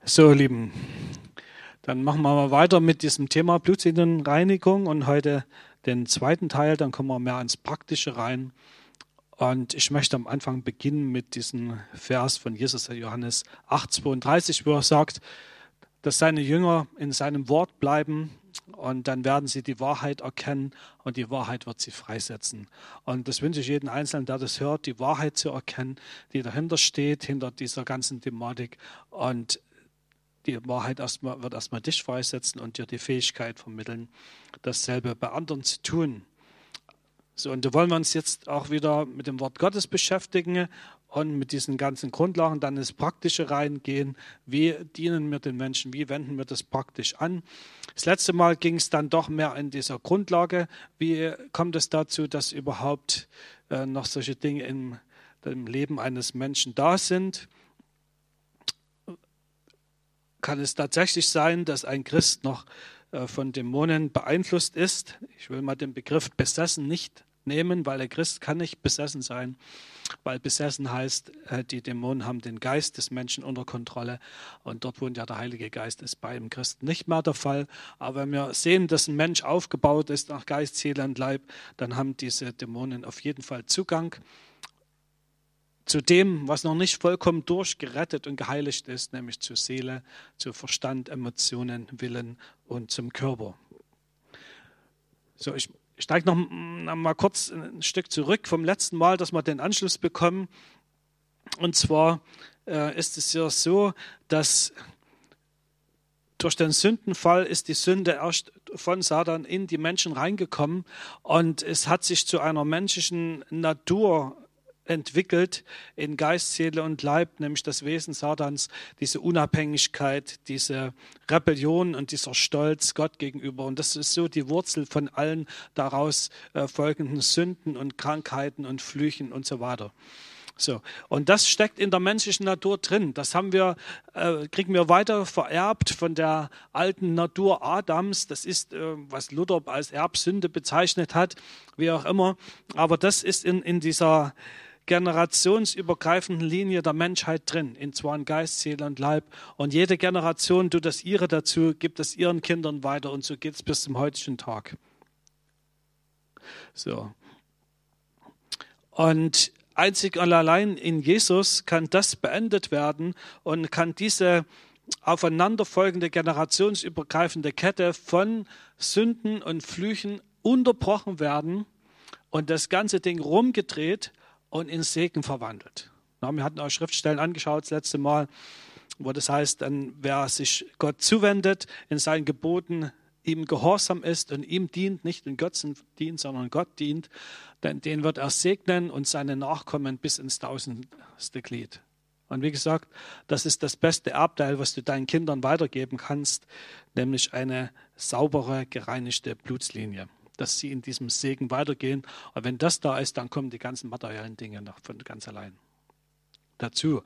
So, ihr Lieben, dann machen wir mal weiter mit diesem Thema Blutselienreinigung und heute den zweiten Teil, dann kommen wir mehr ins Praktische rein. Und ich möchte am Anfang beginnen mit diesem Vers von Jesus, Johannes 8,32, wo er sagt, dass seine Jünger in seinem Wort bleiben und dann werden sie die Wahrheit erkennen und die Wahrheit wird sie freisetzen. Und das wünsche ich jedem Einzelnen, der das hört, die Wahrheit zu erkennen, die dahinter steht, hinter dieser ganzen Thematik. Und die Wahrheit wird erstmal dich freisetzen und dir die Fähigkeit vermitteln, dasselbe bei anderen zu tun. So, und da wollen wir uns jetzt auch wieder mit dem Wort Gottes beschäftigen und mit diesen ganzen Grundlagen dann ins Praktische reingehen. Wie dienen wir den Menschen? Wie wenden wir das praktisch an? Das letzte Mal ging es dann doch mehr in dieser Grundlage. Wie kommt es dazu, dass überhaupt noch solche Dinge im Leben eines Menschen da sind? Kann es tatsächlich sein, dass ein Christ noch von Dämonen beeinflusst ist? Ich will mal den Begriff besessen nicht nehmen, weil der Christ kann nicht besessen sein, weil besessen heißt, die Dämonen haben den Geist des Menschen unter Kontrolle und dort wohnt ja der Heilige Geist, ist bei dem Christen nicht mehr der Fall. Aber wenn wir sehen, dass ein Mensch aufgebaut ist nach Geist, Seele und Leib, dann haben diese Dämonen auf jeden Fall Zugang zu dem, was noch nicht vollkommen durchgerettet und geheiligt ist, nämlich zur Seele, zu Verstand, Emotionen, Willen und zum Körper. So, ich steige noch mal kurz ein Stück zurück vom letzten Mal, dass wir den Anschluss bekommen. Und zwar ist es ja so, dass durch den Sündenfall ist die Sünde erst von Satan in die Menschen reingekommen und es hat sich zu einer menschlichen Natur entwickelt in Geist, Seele und Leib, nämlich das Wesen Satans, diese Unabhängigkeit, diese Rebellion und dieser Stolz Gott gegenüber. Und das ist so die Wurzel von allen daraus folgenden Sünden und Krankheiten und Flüchen und so weiter. So, und das steckt in der menschlichen Natur drin. Das kriegen wir weiter vererbt von der alten Natur Adams. Das ist, was Luther als Erbsünde bezeichnet hat, wie auch immer. Aber das ist in dieser generationsübergreifenden Linie der Menschheit drin, in zwar in Geist, Seele und Leib. Und jede Generation tut das ihre dazu, gibt es ihren Kindern weiter und so geht es bis zum heutigen Tag. So. Und einzig und allein in Jesus kann das beendet werden und kann diese aufeinanderfolgende generationsübergreifende Kette von Sünden und Flüchen unterbrochen werden und das ganze Ding rumgedreht und in Segen verwandelt. Wir hatten auch Schriftstellen angeschaut das letzte Mal, wo das heißt, dann, wer sich Gott zuwendet, in seinen Geboten ihm gehorsam ist und ihm dient, nicht den Götzen dient, sondern Gott dient, denn den wird er segnen und seine Nachkommen bis ins 1000. Glied. Und wie gesagt, das ist das beste Erbteil, was du deinen Kindern weitergeben kannst, nämlich eine saubere, gereinigte Blutslinie, dass sie in diesem Segen weitergehen. Und wenn das da ist, dann kommen die ganzen materiellen Dinge noch von ganz allein dazu.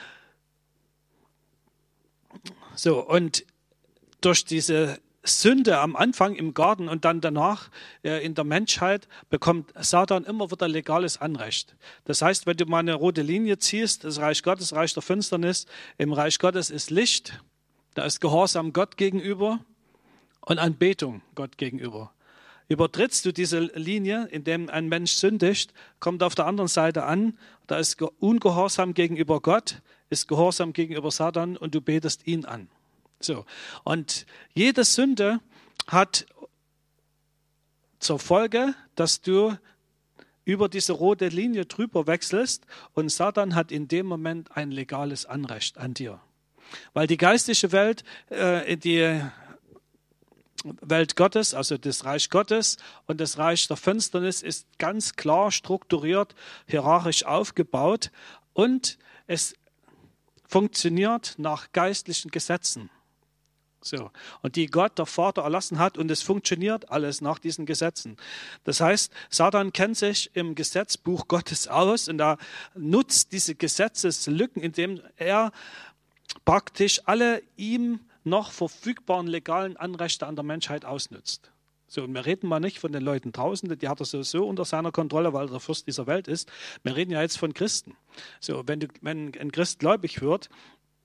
So, und durch diese Sünde am Anfang im Garten und dann danach in der Menschheit bekommt Satan immer wieder legales Anrecht. Das heißt, wenn du mal eine rote Linie ziehst, das Reich Gottes, Reich der Finsternis, im Reich Gottes ist Licht, da ist Gehorsam Gott gegenüber und Anbetung Gott gegenüber. Übertrittst du diese Linie, indem ein Mensch sündigt, kommt auf der anderen Seite an, da ist Ungehorsam gegenüber Gott, ist Gehorsam gegenüber Satan und du betest ihn an. So. Und jede Sünde hat zur Folge, dass du über diese rote Linie drüber wechselst und Satan hat in dem Moment ein legales Anrecht an dir. Weil die geistliche Welt, die Welt Gottes, also das Reich Gottes und das Reich der Finsternis ist ganz klar strukturiert, hierarchisch aufgebaut und es funktioniert nach geistlichen Gesetzen. So. Und die Gott, der Vater, erlassen hat und es funktioniert alles nach diesen Gesetzen. Das heißt, Satan kennt sich im Gesetzbuch Gottes aus und er nutzt diese Gesetzeslücken, indem er praktisch alle ihm noch verfügbaren legalen Anrechte an der Menschheit ausnutzt. So, und wir reden mal nicht von den Leuten draußen, die hat er sowieso unter seiner Kontrolle, weil er der Fürst dieser Welt ist. Wir reden ja jetzt von Christen. So, wenn ein Christ gläubig wird,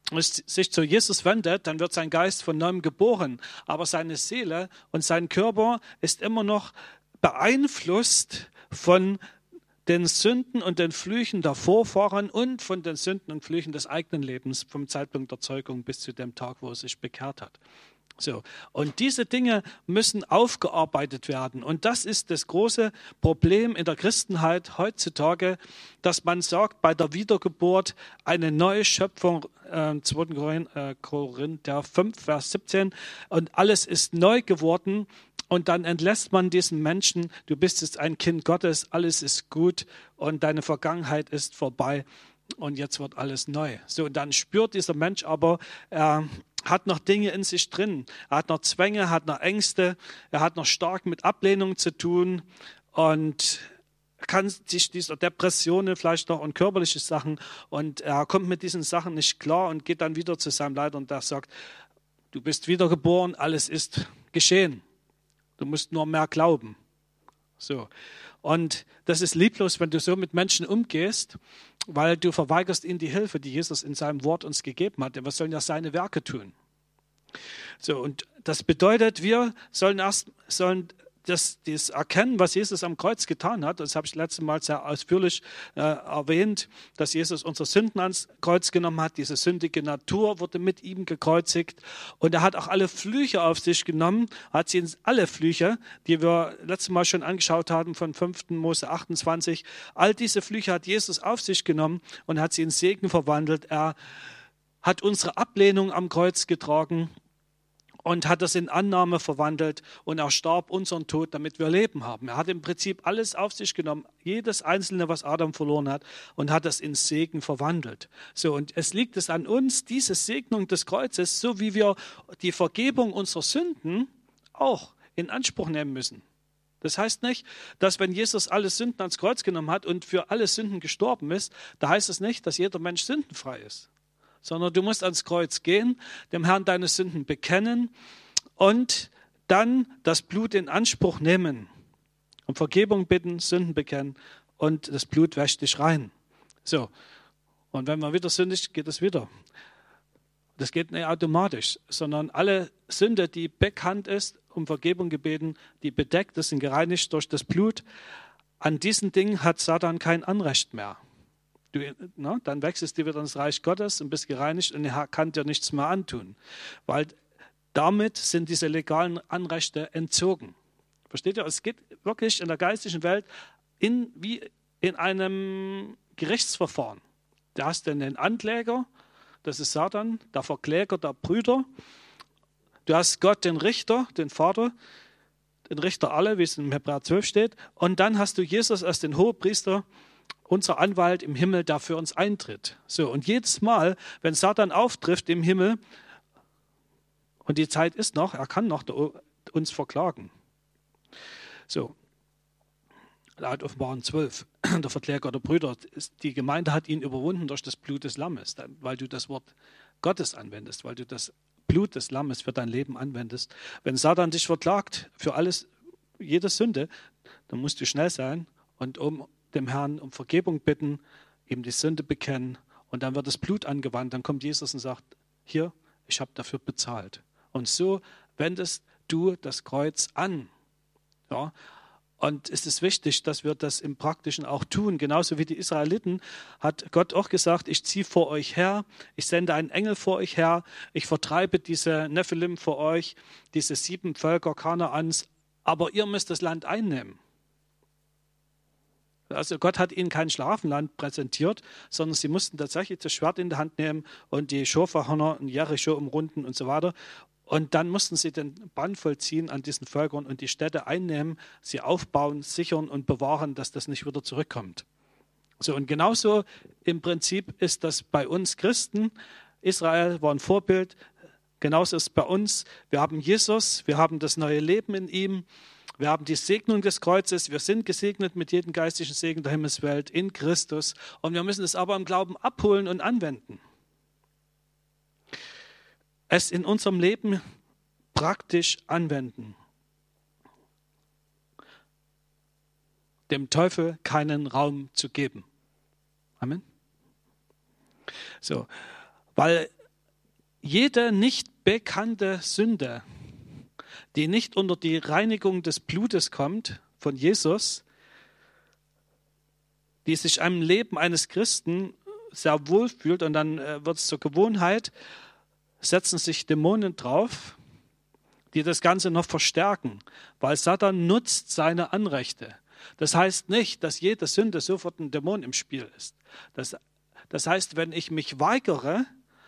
sich zu Jesus wendet, dann wird sein Geist von neuem geboren. Aber seine Seele und sein Körper ist immer noch beeinflusst von den Sünden und den Flüchen der Vorfahren und von den Sünden und Flüchen des eigenen Lebens vom Zeitpunkt der Zeugung bis zu dem Tag, wo er sich bekehrt hat. So. Und diese Dinge müssen aufgearbeitet werden. Und das ist das große Problem in der Christenheit heutzutage, dass man sagt, bei der Wiedergeburt eine neue Schöpfung, 2. Korinther 5, Vers 17, und alles ist neu geworden. Und dann entlässt man diesen Menschen, du bist jetzt ein Kind Gottes, alles ist gut und deine Vergangenheit ist vorbei und jetzt wird alles neu. So, und dann spürt dieser Mensch aber, er hat noch Dinge in sich drin. Er hat noch Zwänge, hat noch Ängste, er hat noch stark mit Ablehnung zu tun und kann sich dieser Depressionen vielleicht noch und körperliche Sachen und er kommt mit diesen Sachen nicht klar und geht dann wieder zu seinem Leiter und der sagt, du bist wiedergeboren, alles ist geschehen. Du musst nur mehr glauben. So. Und das ist lieblos, wenn du so mit Menschen umgehst, weil du verweigerst ihnen die Hilfe, die Jesus in seinem Wort uns gegeben hat. Denn wir sollen ja seine Werke tun. So, und das bedeutet, wir sollen das erkennen, was Jesus am Kreuz getan hat. Das habe ich letztes Mal sehr ausführlich erwähnt, dass Jesus unsere Sünden ans Kreuz genommen hat. Diese sündige Natur wurde mit ihm gekreuzigt. Und er hat auch alle Flüche auf sich genommen. Hat sie alle Flüche, die wir letztes Mal schon angeschaut haben von 5. Mose 28. All diese Flüche hat Jesus auf sich genommen und hat sie in Segen verwandelt. Er hat unsere Ablehnung am Kreuz getragen und hat das in Annahme verwandelt und er starb unseren Tod, damit wir Leben haben. Er hat im Prinzip alles auf sich genommen, jedes Einzelne, was Adam verloren hat, und hat das in Segen verwandelt. So, und es liegt es an uns, diese Segnung des Kreuzes, so wie wir die Vergebung unserer Sünden auch in Anspruch nehmen müssen. Das heißt nicht, dass wenn Jesus alle Sünden ans Kreuz genommen hat und für alle Sünden gestorben ist, da heißt es nicht, dass jeder Mensch sündenfrei ist. Sondern du musst ans Kreuz gehen, dem Herrn deine Sünden bekennen und dann das Blut in Anspruch nehmen. Um Vergebung bitten, Sünden bekennen und das Blut wäscht dich rein. So, und wenn man wieder sündigt, geht es wieder. Das geht nicht automatisch, sondern alle Sünde, die bekannt ist, um Vergebung gebeten, die bedeckt ist und gereinigt durch das Blut, an diesen Dingen hat Satan kein Anrecht mehr. Dann wechselst du wieder ins Reich Gottes und bist gereinigt und er kann dir nichts mehr antun. Weil damit sind diese legalen Anrechte entzogen. Versteht ihr? Es geht wirklich in der geistlichen Welt wie in einem Gerichtsverfahren. Da hast du den Ankläger, das ist Satan, der Verkläger der Brüder. Du hast Gott, den Richter, den Vater, den Richter alle, wie es in Hebräer 12 steht. Und dann hast du Jesus als den Hohepriester, unser Anwalt im Himmel, der für uns eintritt. So, und jedes Mal, wenn Satan auftrifft im Himmel, und die Zeit ist noch, er kann noch uns verklagen. So, laut Offenbarung 12, der Verkläger der Brüder, die Gemeinde hat ihn überwunden durch das Blut des Lammes, weil du das Wort Gottes anwendest, weil du das Blut des Lammes für dein Leben anwendest. Wenn Satan dich verklagt für alles, jede Sünde, dann musst du schnell sein und dem Herrn um Vergebung bitten, ihm die Sünde bekennen und dann wird das Blut angewandt. Dann kommt Jesus und sagt, hier, ich habe dafür bezahlt. Und so wendest du das Kreuz an. Ja? Und es ist wichtig, dass wir das im Praktischen auch tun. Genauso wie die Israeliten hat Gott auch gesagt, ich ziehe vor euch her, ich sende einen Engel vor euch her, ich vertreibe diese Nephilim vor euch, diese 7 Völker Kanaans, aber ihr müsst das Land einnehmen. Also Gott hat ihnen kein Schlafenland präsentiert, sondern sie mussten tatsächlich das Schwert in der Hand nehmen und die Schofahörner und Jericho umrunden und so weiter. Und dann mussten sie den Bann vollziehen an diesen Völkern und die Städte einnehmen, sie aufbauen, sichern und bewahren, dass das nicht wieder zurückkommt. So, und genauso im Prinzip ist das bei uns Christen. Israel war ein Vorbild, genauso ist es bei uns. Wir haben Jesus, wir haben das neue Leben in ihm. Wir haben die Segnung des Kreuzes, wir sind gesegnet mit jedem geistlichen Segen der Himmelswelt in Christus und wir müssen es aber im Glauben abholen und anwenden. Es in unserem Leben praktisch anwenden. Dem Teufel keinen Raum zu geben. Amen. So, weil jede nicht bekannte Sünde, die nicht unter die Reinigung des Blutes kommt von Jesus, die sich am Leben eines Christen sehr wohl fühlt und dann wird es zur Gewohnheit, setzen sich Dämonen drauf, die das Ganze noch verstärken, weil Satan nutzt seine Anrechte. Das heißt nicht, dass jede Sünde sofort ein Dämon im Spiel ist. Das heißt, wenn ich mich weigere,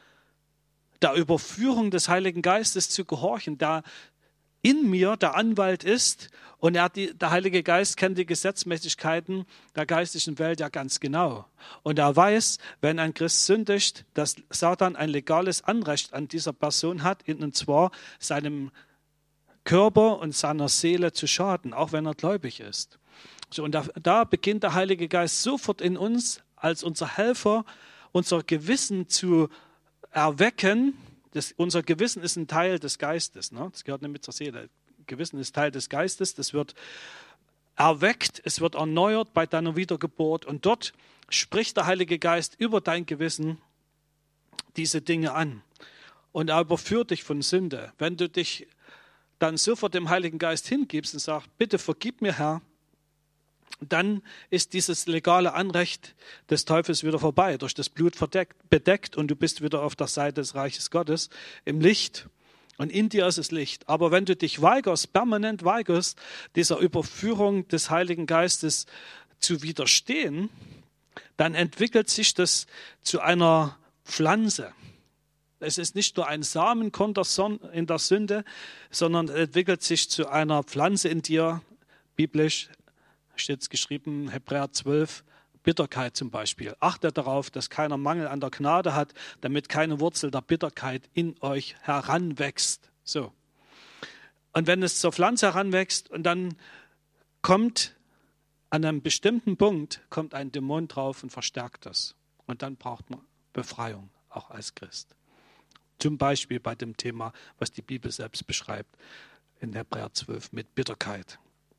der Überführung des Heiligen Geistes zu gehorchen, da in mir der Anwalt ist und der Heilige Geist kennt die Gesetzmäßigkeiten der geistlichen Welt ja ganz genau. Und er weiß, wenn ein Christ sündigt, dass Satan ein legales Anrecht an dieser Person hat, und zwar seinem Körper und seiner Seele zu schaden, auch wenn er gläubig ist. So, und da beginnt der Heilige Geist sofort in uns als unser Helfer, unser Gewissen zu erwecken. Unser Gewissen ist ein Teil des Geistes, ne? Das gehört nicht mit zur Seele. Gewissen ist Teil des Geistes, das wird erweckt, es wird erneuert bei deiner Wiedergeburt und dort spricht der Heilige Geist über dein Gewissen diese Dinge an und er überführt dich von Sünde. Wenn du dich dann sofort dem Heiligen Geist hingibst und sagst, bitte vergib mir, Herr, dann ist dieses legale Anrecht des Teufels wieder vorbei, durch das Blut bedeckt und du bist wieder auf der Seite des Reiches Gottes im Licht und in dir ist es Licht. Aber wenn du dich weigerst, permanent weigerst, dieser Überführung des Heiligen Geistes zu widerstehen, dann entwickelt sich das zu einer Pflanze. Es ist nicht nur ein Samenkorn in der Sünde, sondern entwickelt sich zu einer Pflanze in dir, biblisch steht es geschrieben, Hebräer 12, Bitterkeit zum Beispiel. Achtet darauf, dass keiner Mangel an der Gnade hat, damit keine Wurzel der Bitterkeit in euch heranwächst. So. Und wenn es zur Pflanze heranwächst und dann kommt an einem bestimmten Punkt, kommt ein Dämon drauf und verstärkt das. Und dann braucht man Befreiung, auch als Christ. Zum Beispiel bei dem Thema, was die Bibel selbst beschreibt, in Hebräer 12 mit Bitterkeit.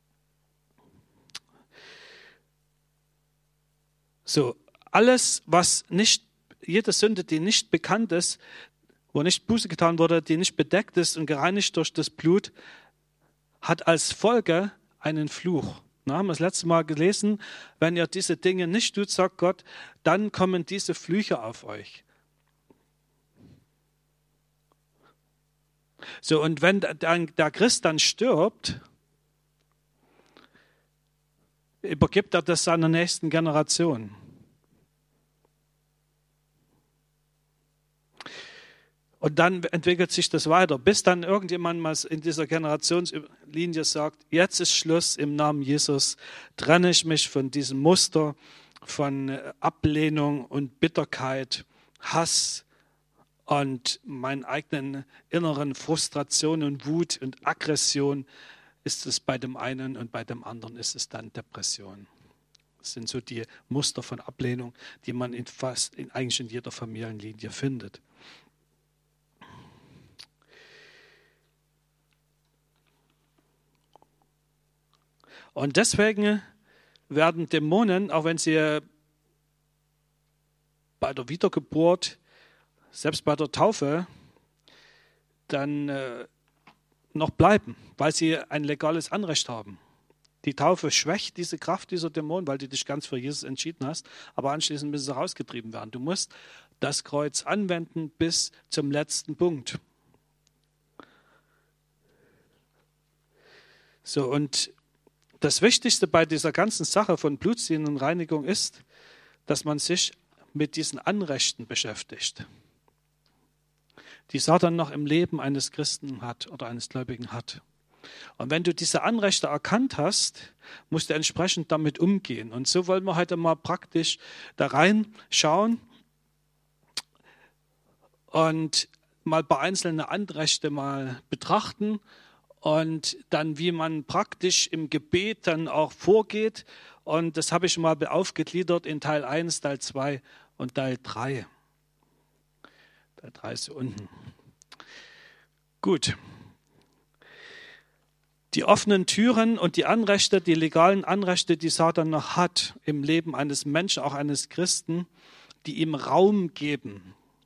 So, alles, was nicht, jede Sünde, die nicht bekannt ist, wo nicht Buße getan wurde, die nicht bedeckt ist und gereinigt durch das Blut, hat als Folge einen Fluch. Na, haben wir das letzte Mal gelesen, wenn ihr diese Dinge nicht tut, sagt Gott, dann kommen diese Flüche auf euch. So, und wenn der Christ dann stirbt, übergibt er das seiner nächsten Generation. Und dann entwickelt sich das weiter, bis dann irgendjemand mal in dieser Generationslinie sagt, jetzt ist Schluss, im Namen Jesus trenne ich mich von diesem Muster von Ablehnung und Bitterkeit, Hass und meinen eigenen inneren Frustration und Wut und Aggression. Ist es bei dem einen und bei dem anderen ist es dann Depression. Das sind so die Muster von Ablehnung, die man eigentlich in jeder Familienlinie findet. Und deswegen werden Dämonen, auch wenn sie bei der Wiedergeburt, selbst bei der Taufe, dann noch bleiben, weil sie ein legales Anrecht haben. Die Taufe schwächt diese Kraft dieser Dämonen, weil du dich ganz für Jesus entschieden hast, aber anschließend müssen sie rausgetrieben werden. Du musst das Kreuz anwenden bis zum letzten Punkt. So, und das Wichtigste bei dieser ganzen Sache von Blutziehen und Reinigung ist, dass man sich mit diesen Anrechten beschäftigt, die Satan noch im Leben eines Christen hat oder eines Gläubigen hat. Und wenn du diese Anrechte erkannt hast, musst du entsprechend damit umgehen. Und so wollen wir heute mal praktisch da reinschauen und mal ein paar einzelne Anrechte mal betrachten und dann, wie man praktisch im Gebet dann auch vorgeht. Und das habe ich mal aufgegliedert in Teil 1, Teil 2 und Teil 3. Teil 3 ist hier unten. Gut. Die offenen Türen und die Anrechte, die legalen Anrechte, die Satan noch hat im Leben eines Menschen, auch eines Christen, die ihm Raum geben,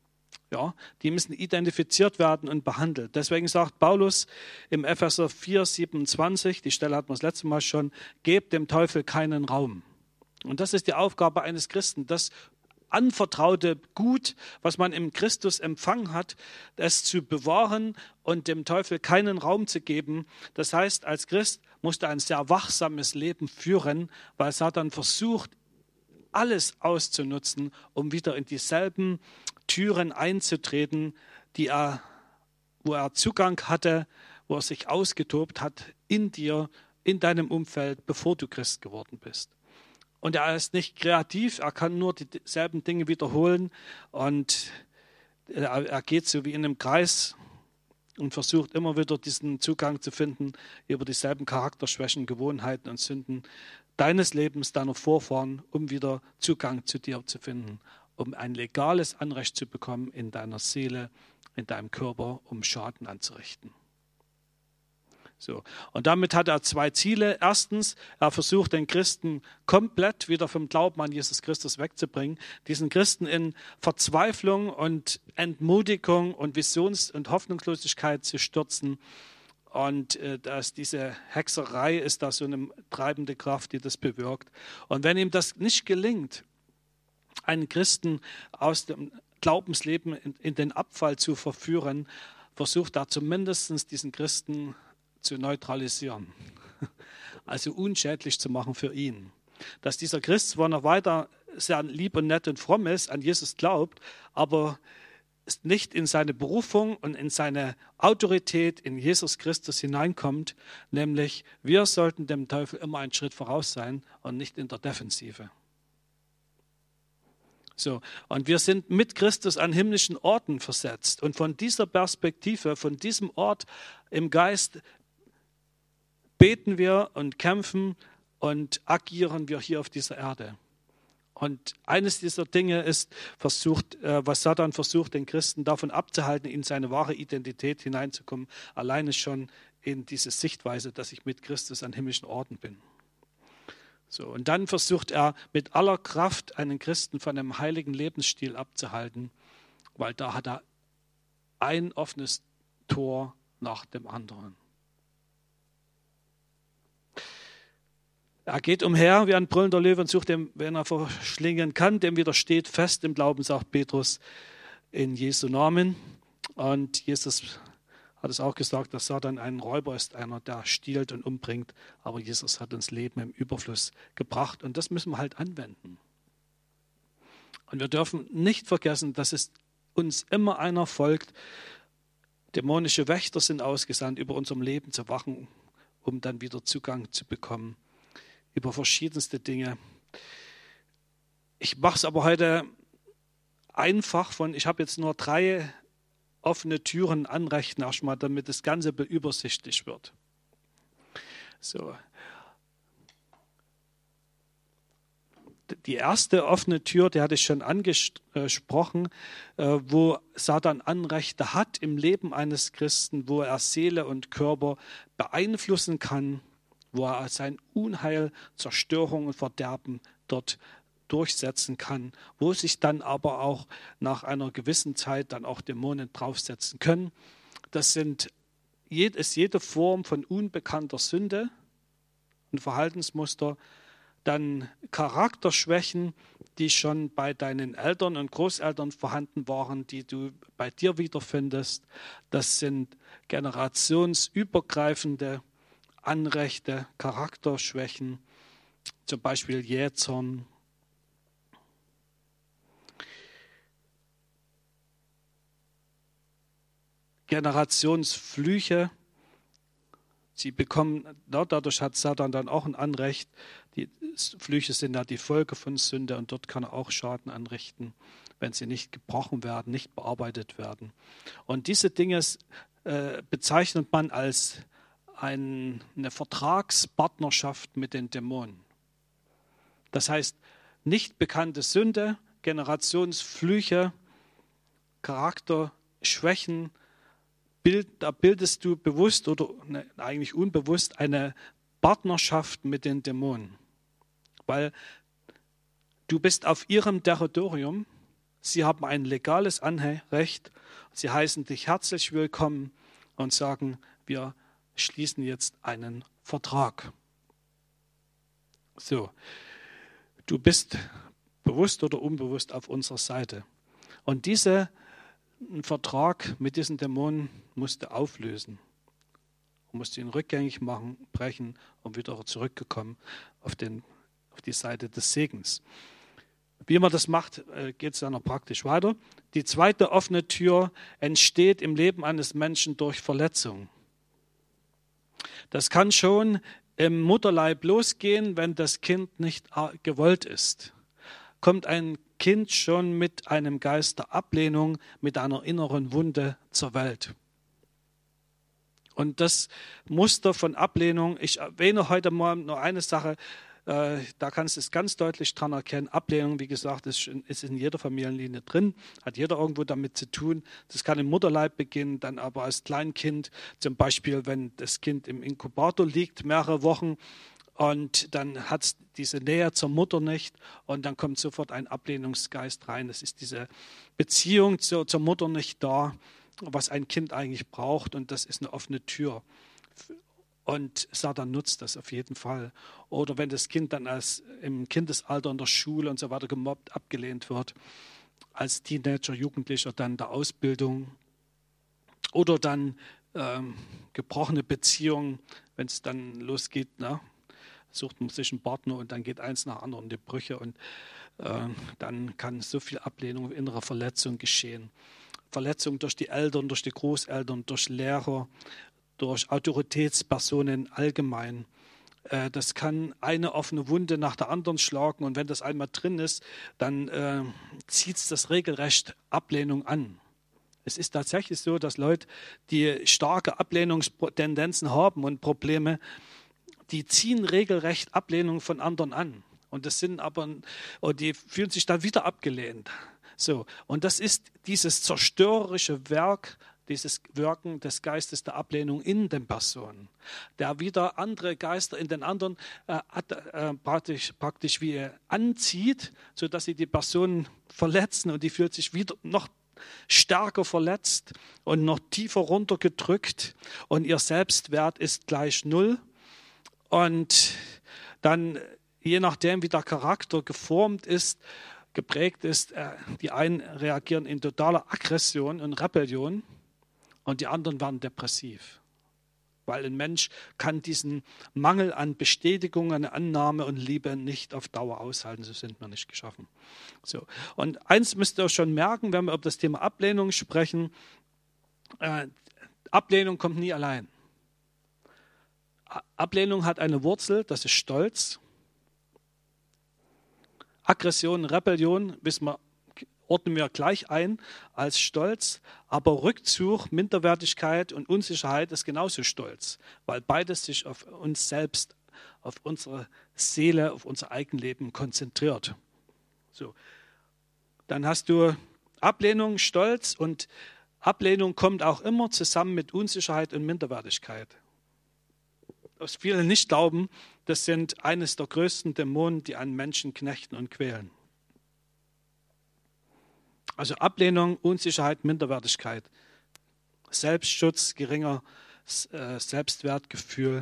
Ja, die müssen identifiziert werden und behandelt. Deswegen sagt Paulus im Epheser 4,27, die Stelle hatten wir das letzte Mal schon, gebt dem Teufel keinen Raum. Und das ist die Aufgabe eines Christen, das anvertraute Gut, was man im Christus empfangen hat, es zu bewahren und dem Teufel keinen Raum zu geben. Das heißt, als Christ musst du ein sehr wachsames Leben führen, weil Satan versucht, alles auszunutzen, um wieder in dieselben Türen einzutreten, wo er Zugang hatte, wo er sich ausgetobt hat in dir, in deinem Umfeld, bevor du Christ geworden bist. Und er ist nicht kreativ, er kann nur dieselben Dinge wiederholen und er geht so wie in einem Kreis und versucht immer wieder diesen Zugang zu finden über dieselben Charakterschwächen, Gewohnheiten und Sünden deines Lebens, deiner Vorfahren, um wieder Zugang zu dir zu finden, um ein legales Anrecht zu bekommen in deiner Seele, in deinem Körper, um Schaden anzurichten. So. Und damit hat er zwei Ziele. Erstens, er versucht den Christen komplett wieder vom Glauben an Jesus Christus wegzubringen, diesen Christen in Verzweiflung und Entmutigung und Visions- und Hoffnungslosigkeit zu stürzen. Und diese Hexerei ist da so eine treibende Kraft, die das bewirkt. Und wenn ihm das nicht gelingt, einen Christen aus dem Glaubensleben in den Abfall zu verführen, versucht er zumindest diesen Christen zu neutralisieren, also unschädlich zu machen für ihn. Dass dieser Christ zwar noch weiter sehr lieb und nett und fromm ist, an Jesus glaubt, aber nicht in seine Berufung und in seine Autorität in Jesus Christus hineinkommt, nämlich wir sollten dem Teufel immer einen Schritt voraus sein und nicht in der Defensive. So, und wir sind mit Christus an himmlischen Orten versetzt und von dieser Perspektive, von diesem Ort im Geist beten wir und kämpfen und agieren wir hier auf dieser Erde. Und eines dieser Dinge ist, was Satan versucht, den Christen davon abzuhalten, in seine wahre Identität hineinzukommen, alleine schon in diese Sichtweise, dass ich mit Christus an himmlischen Orten bin. So, und dann versucht er mit aller Kraft, einen Christen von einem heiligen Lebensstil abzuhalten, weil da hat er ein offenes Tor nach dem anderen. Er geht umher wie ein brüllender Löwe und sucht dem, wen er verschlingen kann, dem widersteht, fest im Glauben, sagt Petrus, in Jesu Namen. Und Jesus hat es auch gesagt, dass Satan ein Räuber ist, einer, der stiehlt und umbringt. Aber Jesus hat uns Leben im Überfluss gebracht und das müssen wir halt anwenden. Und wir dürfen nicht vergessen, dass es uns immer einer folgt. Dämonische Wächter sind ausgesandt, über unserem Leben zu wachen, um dann wieder Zugang zu bekommen über verschiedenste Dinge. Ich mache es aber heute einfach ich habe jetzt nur 3 offene Türen anrechnen erstmal, damit das Ganze übersichtlich wird. So. Die erste offene Tür, die hatte ich schon angesprochen, wo Satan Anrechte hat im Leben eines Christen, wo er Seele und Körper beeinflussen kann, wo er sein Unheil, Zerstörung und Verderben dort durchsetzen kann, wo sich dann aber auch nach einer gewissen Zeit dann auch Dämonen draufsetzen können. Das ist jede Form von unbekannter Sünde und Verhaltensmuster, dann Charakterschwächen, die schon bei deinen Eltern und Großeltern vorhanden waren, die du bei dir wiederfindest. Das sind generationsübergreifende Anrechte, Charakterschwächen, zum Beispiel Jähzorn. Generationsflüche, dadurch hat Satan dann auch ein Anrecht. Die Flüche sind ja die Folge von Sünde und dort kann er auch Schaden anrichten, wenn sie nicht gebrochen werden, nicht bearbeitet werden. Und diese Dinge bezeichnet man als eine Vertragspartnerschaft mit den Dämonen. Das heißt, nicht bekannte Sünde, Generationsflüche, Charakterschwächen, da bildest du bewusst oder eigentlich unbewusst eine Partnerschaft mit den Dämonen. Weil du bist auf ihrem Territorium, Sie haben ein legales Anrecht. Sie heißen dich herzlich willkommen und sagen, wir schließen jetzt einen Vertrag. So, du bist bewusst oder unbewusst auf unserer Seite. Und diesen Vertrag mit diesen Dämonen musst du auflösen. Du musst ihn rückgängig machen, brechen und wieder zurückgekommen auf die Seite des Segens. Wie man das macht, geht es dann noch praktisch weiter. Die zweite offene Tür entsteht im Leben eines Menschen durch Verletzung. Das kann schon im Mutterleib losgehen, wenn das Kind nicht gewollt ist. Kommt ein Kind schon mit einem Geist der Ablehnung, mit einer inneren Wunde zur Welt. Und das Muster von Ablehnung, ich erwähne heute mal nur eine Sache, da kannst du es ganz deutlich dran erkennen. Ablehnung, wie gesagt, ist in jeder Familienlinie drin, hat jeder irgendwo damit zu tun. Das kann im Mutterleib beginnen, dann aber als Kleinkind, zum Beispiel, wenn das Kind im Inkubator liegt, mehrere Wochen, und dann hat es diese Nähe zur Mutter nicht und dann kommt sofort ein Ablehnungsgeist rein. Es ist diese Beziehung zur Mutter nicht da, was ein Kind eigentlich braucht, und das ist eine offene Tür. Und Satan nutzt das auf jeden Fall. Oder wenn das Kind dann im Kindesalter in der Schule und so weiter gemobbt, abgelehnt wird, als Teenager, Jugendlicher dann der Ausbildung. Oder dann gebrochene Beziehungen, wenn es dann losgeht, ne? Sucht man sich einen Partner und dann geht eins nach anderen in die Brüche und dann kann so viel Ablehnung, innere Verletzung geschehen. Verletzung durch die Eltern, durch die Großeltern, durch Lehrer, durch Autoritätspersonen allgemein. Das kann eine offene Wunde nach der anderen schlagen, und wenn das einmal drin ist, dann zieht es das regelrecht Ablehnung an. Es ist tatsächlich so, dass Leute, die starke Ablehnungstendenzen haben und Probleme, die ziehen regelrecht Ablehnung von anderen an. Und die fühlen sich dann wieder abgelehnt. So, und das ist dieses zerstörerische Werk, dieses Wirken des Geistes der Ablehnung in den Personen, der wieder andere Geister in den anderen praktisch wie anzieht, sodass sie die Personen verletzen, und die fühlt sich wieder noch stärker verletzt und noch tiefer runtergedrückt, und ihr Selbstwert ist gleich 0. Und dann, je nachdem, wie der Charakter geformt ist, geprägt ist, die einen reagieren in totaler Aggression und Rebellion und die anderen werden depressiv. Weil ein Mensch kann diesen Mangel an Bestätigung, an Annahme und Liebe nicht auf Dauer aushalten. So sind wir nicht geschaffen. So. Und eins müsst ihr schon merken, wenn wir über das Thema Ablehnung sprechen: Ablehnung kommt nie allein. Ablehnung hat eine Wurzel, das ist Stolz. Aggression, Rebellion, ordnen wir gleich ein als Stolz, aber Rückzug, Minderwertigkeit und Unsicherheit ist genauso Stolz, weil beides sich auf uns selbst, auf unsere Seele, auf unser Eigenleben konzentriert. So. Dann hast du Ablehnung, Stolz, und Ablehnung kommt auch immer zusammen mit Unsicherheit und Minderwertigkeit. Was viele nicht glauben, das sind eines der größten Dämonen, die einen Menschen knechten und quälen. Also Ablehnung, Unsicherheit, Minderwertigkeit, Selbstschutz, geringer Selbstwertgefühl,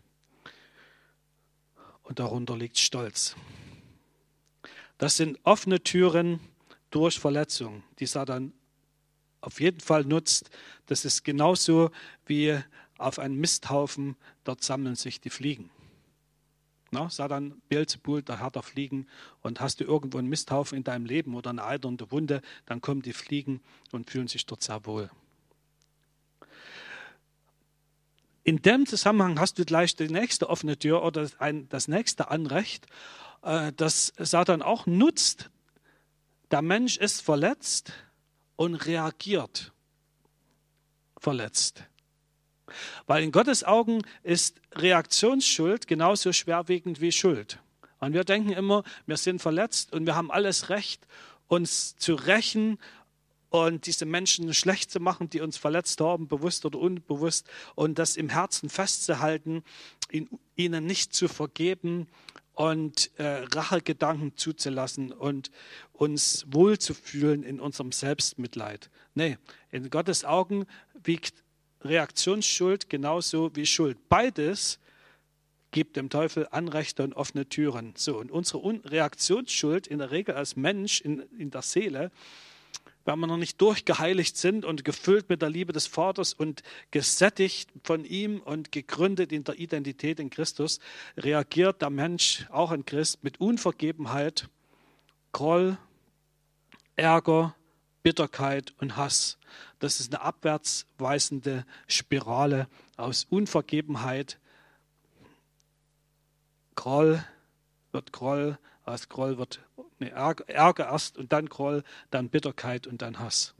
und darunter liegt Stolz. Das sind offene Türen durch Verletzung, die Satan auf jeden Fall nutzt. Das ist genauso wie auf einem Misthaufen, dort sammeln sich die Fliegen. Na, Satan, Beelzebul, der Herr der Fliegen. Und hast du irgendwo einen Misthaufen in deinem Leben oder eine eiternde Wunde, dann kommen die Fliegen und fühlen sich dort sehr wohl. In dem Zusammenhang hast du gleich die nächste offene Tür oder das nächste Anrecht, das Satan auch nutzt. Der Mensch ist verletzt und reagiert verletzt. Weil in Gottes Augen ist Reaktionsschuld genauso schwerwiegend wie Schuld. Und wir denken immer, wir sind verletzt und wir haben alles Recht, uns zu rächen und diese Menschen schlecht zu machen, die uns verletzt haben, bewusst oder unbewusst, und das im Herzen festzuhalten, ihnen nicht zu vergeben und Rachegedanken zuzulassen und uns wohlzufühlen in unserem Selbstmitleid. Nee, in Gottes Augen wiegt Reaktionsschuld genauso wie Schuld. Beides gibt dem Teufel Anrechte und offene Türen. So, und unsere Reaktionsschuld in der Regel als Mensch in der Seele, weil wir noch nicht durchgeheiligt sind und gefüllt mit der Liebe des Vaters und gesättigt von ihm und gegründet in der Identität in Christus, reagiert der Mensch, auch ein Christ, mit Unvergebenheit, Groll, Ärger, Bitterkeit und Hass. Das ist eine abwärtsweisende Spirale aus Unvergebenheit. Groll wird Groll, aus Groll wird Ärger erst und dann Groll, dann Bitterkeit und dann Hass.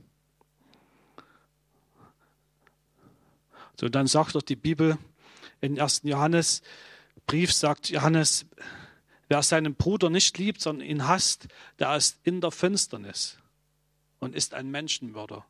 So, dann sagt doch die Bibel in 1. Johannesbrief, sagt Johannes, wer seinen Bruder nicht liebt, sondern ihn hasst, der ist in der Finsternis und ist ein Menschenmörder.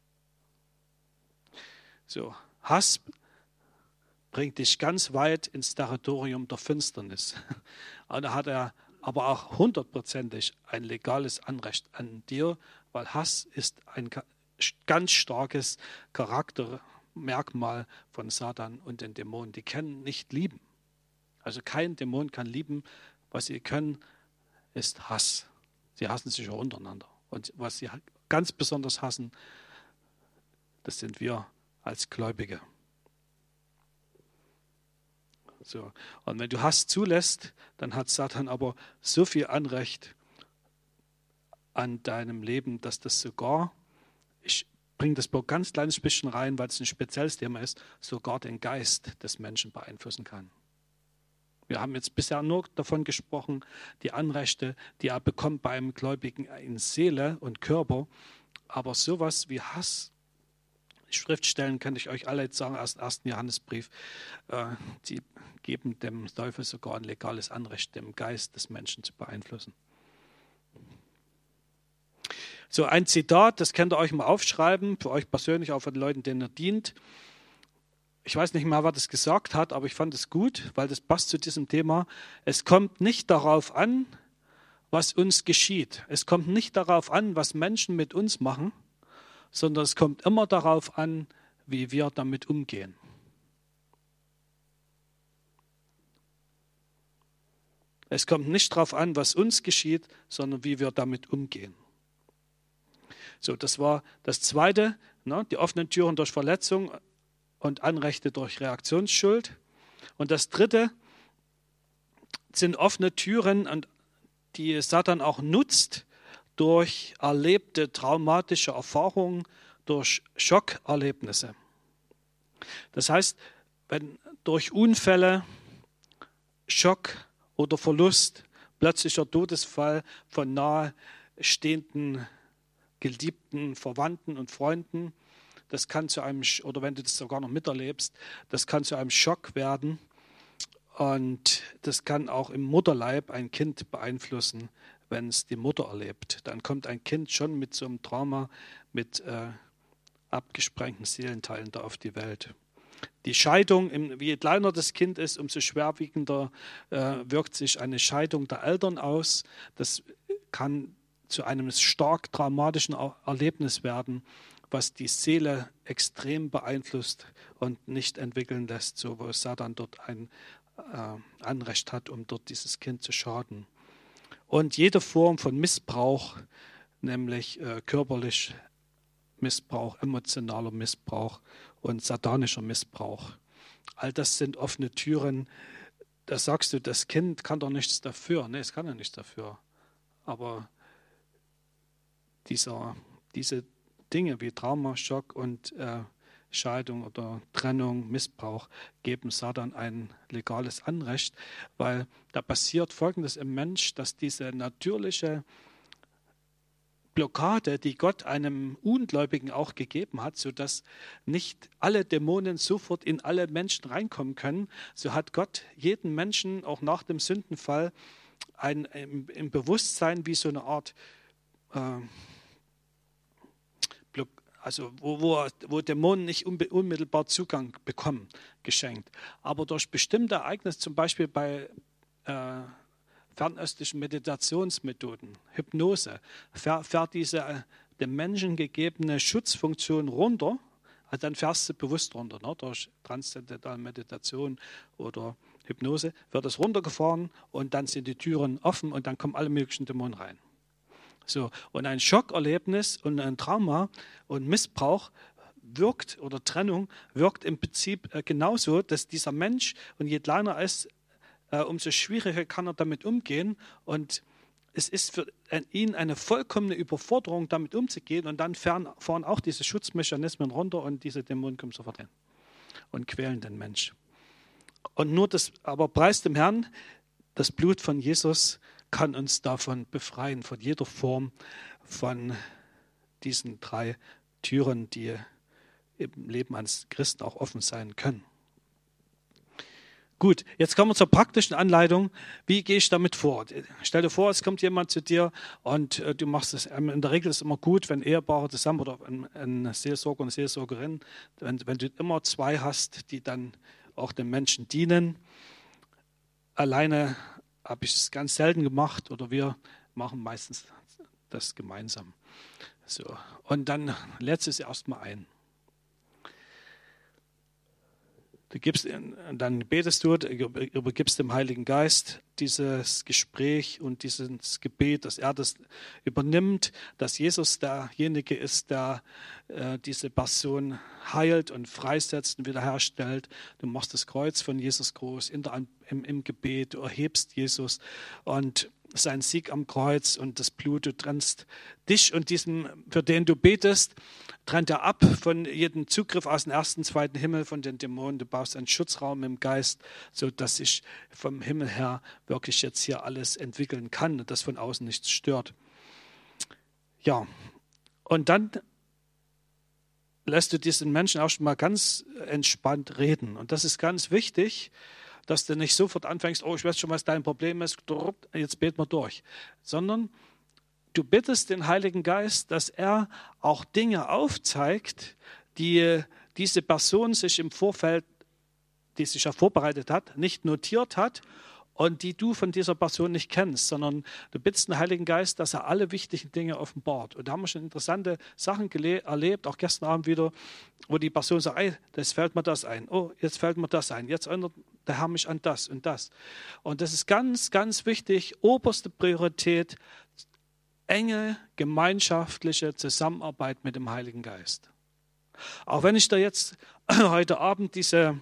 So, Hass bringt dich ganz weit ins Territorium der Finsternis. Und da hat er aber auch 100%ig ein legales Anrecht an dir, weil Hass ist ein ganz starkes Charaktermerkmal von Satan und den Dämonen. Die können nicht lieben. Also kein Dämon kann lieben. Was sie können, ist Hass. Sie hassen sich auch untereinander. Und was sie ganz besonders hassen, das sind wir als Gläubige. So. Und wenn du Hass zulässt, dann hat Satan aber so viel Anrecht an deinem Leben, dass das sogar, ich bringe das ein ganz kleines bisschen rein, weil es ein spezielles Thema ist, sogar den Geist des Menschen beeinflussen kann. Wir haben jetzt bisher nur davon gesprochen, die Anrechte, die er bekommt bei einem Gläubigen in Seele und Körper, aber sowas wie Hass, Schriftstellen kann ich euch alle jetzt sagen aus dem 1. Johannesbrief, die geben dem Teufel sogar ein legales Anrecht, den Geist des Menschen zu beeinflussen. So ein Zitat, das könnt ihr euch mal aufschreiben, für euch persönlich, auch für die Leute, denen ihr dient. Ich weiß nicht mal, wer das gesagt hat, aber ich fand es gut, weil das passt zu diesem Thema. Es kommt nicht darauf an, was uns geschieht. Es kommt nicht darauf an, was Menschen mit uns machen, sondern es kommt immer darauf an, wie wir damit umgehen. Es kommt nicht darauf an, was uns geschieht, sondern wie wir damit umgehen. So, das war das Zweite, ne, die offenen Türen durch Verletzung und Anrechte durch Reaktionsschuld. Und das Dritte sind offene Türen, die Satan auch nutzt, durch erlebte traumatische Erfahrungen, durch Schockerlebnisse. Das heißt, wenn durch Unfälle, Schock oder Verlust, plötzlicher Todesfall von nahestehenden, geliebten Verwandten und Freunden, das kann zu einem, oder wenn du das sogar noch miterlebst, das kann zu einem Schock werden und das kann auch im Mutterleib ein Kind beeinflussen, wenn es die Mutter erlebt. Dann kommt ein Kind schon mit so einem Trauma, mit abgesprengten Seelenteilen da auf die Welt. Die Scheidung, je kleiner das Kind ist, umso schwerwiegender wirkt sich eine Scheidung der Eltern aus. Das kann zu einem stark traumatischen Erlebnis werden, was die Seele extrem beeinflusst und nicht entwickeln lässt, so wo Satan dort ein Anrecht hat, um dort dieses Kind zu schaden. Und jede Form von Missbrauch, nämlich körperlich Missbrauch, emotionaler Missbrauch und satanischer Missbrauch. All das sind offene Türen. Da sagst du, das Kind kann doch nichts dafür. Nee, es kann ja nichts dafür. Aber diese Dinge wie Trauma, Schock und Scheidung oder Trennung, Missbrauch geben Satan ein legales Anrecht, weil da passiert Folgendes im Mensch, dass diese natürliche Blockade, die Gott einem Ungläubigen auch gegeben hat, sodass nicht alle Dämonen sofort in alle Menschen reinkommen können, so hat Gott jeden Menschen auch nach dem Sündenfall im Bewusstsein wie so eine Art wo Dämonen nicht unmittelbar Zugang bekommen, geschenkt. Aber durch bestimmte Ereignisse, zum Beispiel bei fernöstlichen Meditationsmethoden, Hypnose, fährt diese dem Menschen gegebene Schutzfunktion runter, also dann fährst du bewusst runter, ne? Durch transzendentale Meditation oder Hypnose wird es runtergefahren und dann sind die Türen offen und dann kommen alle möglichen Dämonen rein. So, und ein Schockerlebnis und ein Trauma und Missbrauch wirkt oder Trennung wirkt im Prinzip genauso, dass dieser Mensch, und je kleiner er ist, umso schwieriger kann er damit umgehen und es ist für ihn eine vollkommene Überforderung, damit umzugehen und dann fahren auch diese Schutzmechanismen runter und diese Dämonen kommen sofort hin und quälen den Mensch. Und nur das, aber preis dem Herrn, das Blut von Jesus kann uns davon befreien, von jeder Form von diesen 3 Türen, die im Leben eines Christen auch offen sein können. Gut, jetzt kommen wir zur praktischen Anleitung. Wie gehe ich damit vor? Stell dir vor, es kommt jemand zu dir und du machst es. In der Regel ist es immer gut, wenn Ehepaare zusammen oder ein Seelsorger und eine Seelsorgerin, wenn du immer 2 hast, die dann auch den Menschen dienen. Alleine habe ich es ganz selten gemacht oder wir machen meistens das gemeinsam. So. Und dann lädst du es erstmal ein. Dann betest du, übergibst dem Heiligen Geist dieses Gespräch und dieses Gebet, dass er das übernimmt, dass Jesus derjenige ist, der diese Person heilt und freisetzt und wiederherstellt. Du machst das Kreuz von Jesus groß im Gebet, du erhebst Jesus und sein Sieg am Kreuz und das Blut, du trennst dich und diesen, für den du betest, trennt er ab von jedem Zugriff aus dem 1., 2. Himmel von den Dämonen. Du baust einen Schutzraum im Geist, sodass sich vom Himmel her wirklich jetzt hier alles entwickeln kann und das von außen nichts stört. Ja, und dann lässt du diesen Menschen auch schon mal ganz entspannt reden. Und das ist ganz wichtig, dass du nicht sofort anfängst, oh, ich weiß schon, was dein Problem ist, jetzt beten wir durch. Sondern du bittest den Heiligen Geist, dass er auch Dinge aufzeigt, die diese Person sich im Vorfeld, die sich ja vorbereitet hat, nicht notiert hat und die du von dieser Person nicht kennst, sondern du bittest den Heiligen Geist, dass er alle wichtigen Dinge offenbart. Und da haben wir schon interessante Sachen erlebt, auch gestern Abend wieder, wo die Person sagt, ey, jetzt fällt mir das ein, oh, jetzt fällt mir das ein, jetzt erinnert der Herr mich an das und das. Und das ist ganz, ganz wichtig, oberste Priorität, enge gemeinschaftliche Zusammenarbeit mit dem Heiligen Geist. Auch wenn ich da jetzt heute Abend diese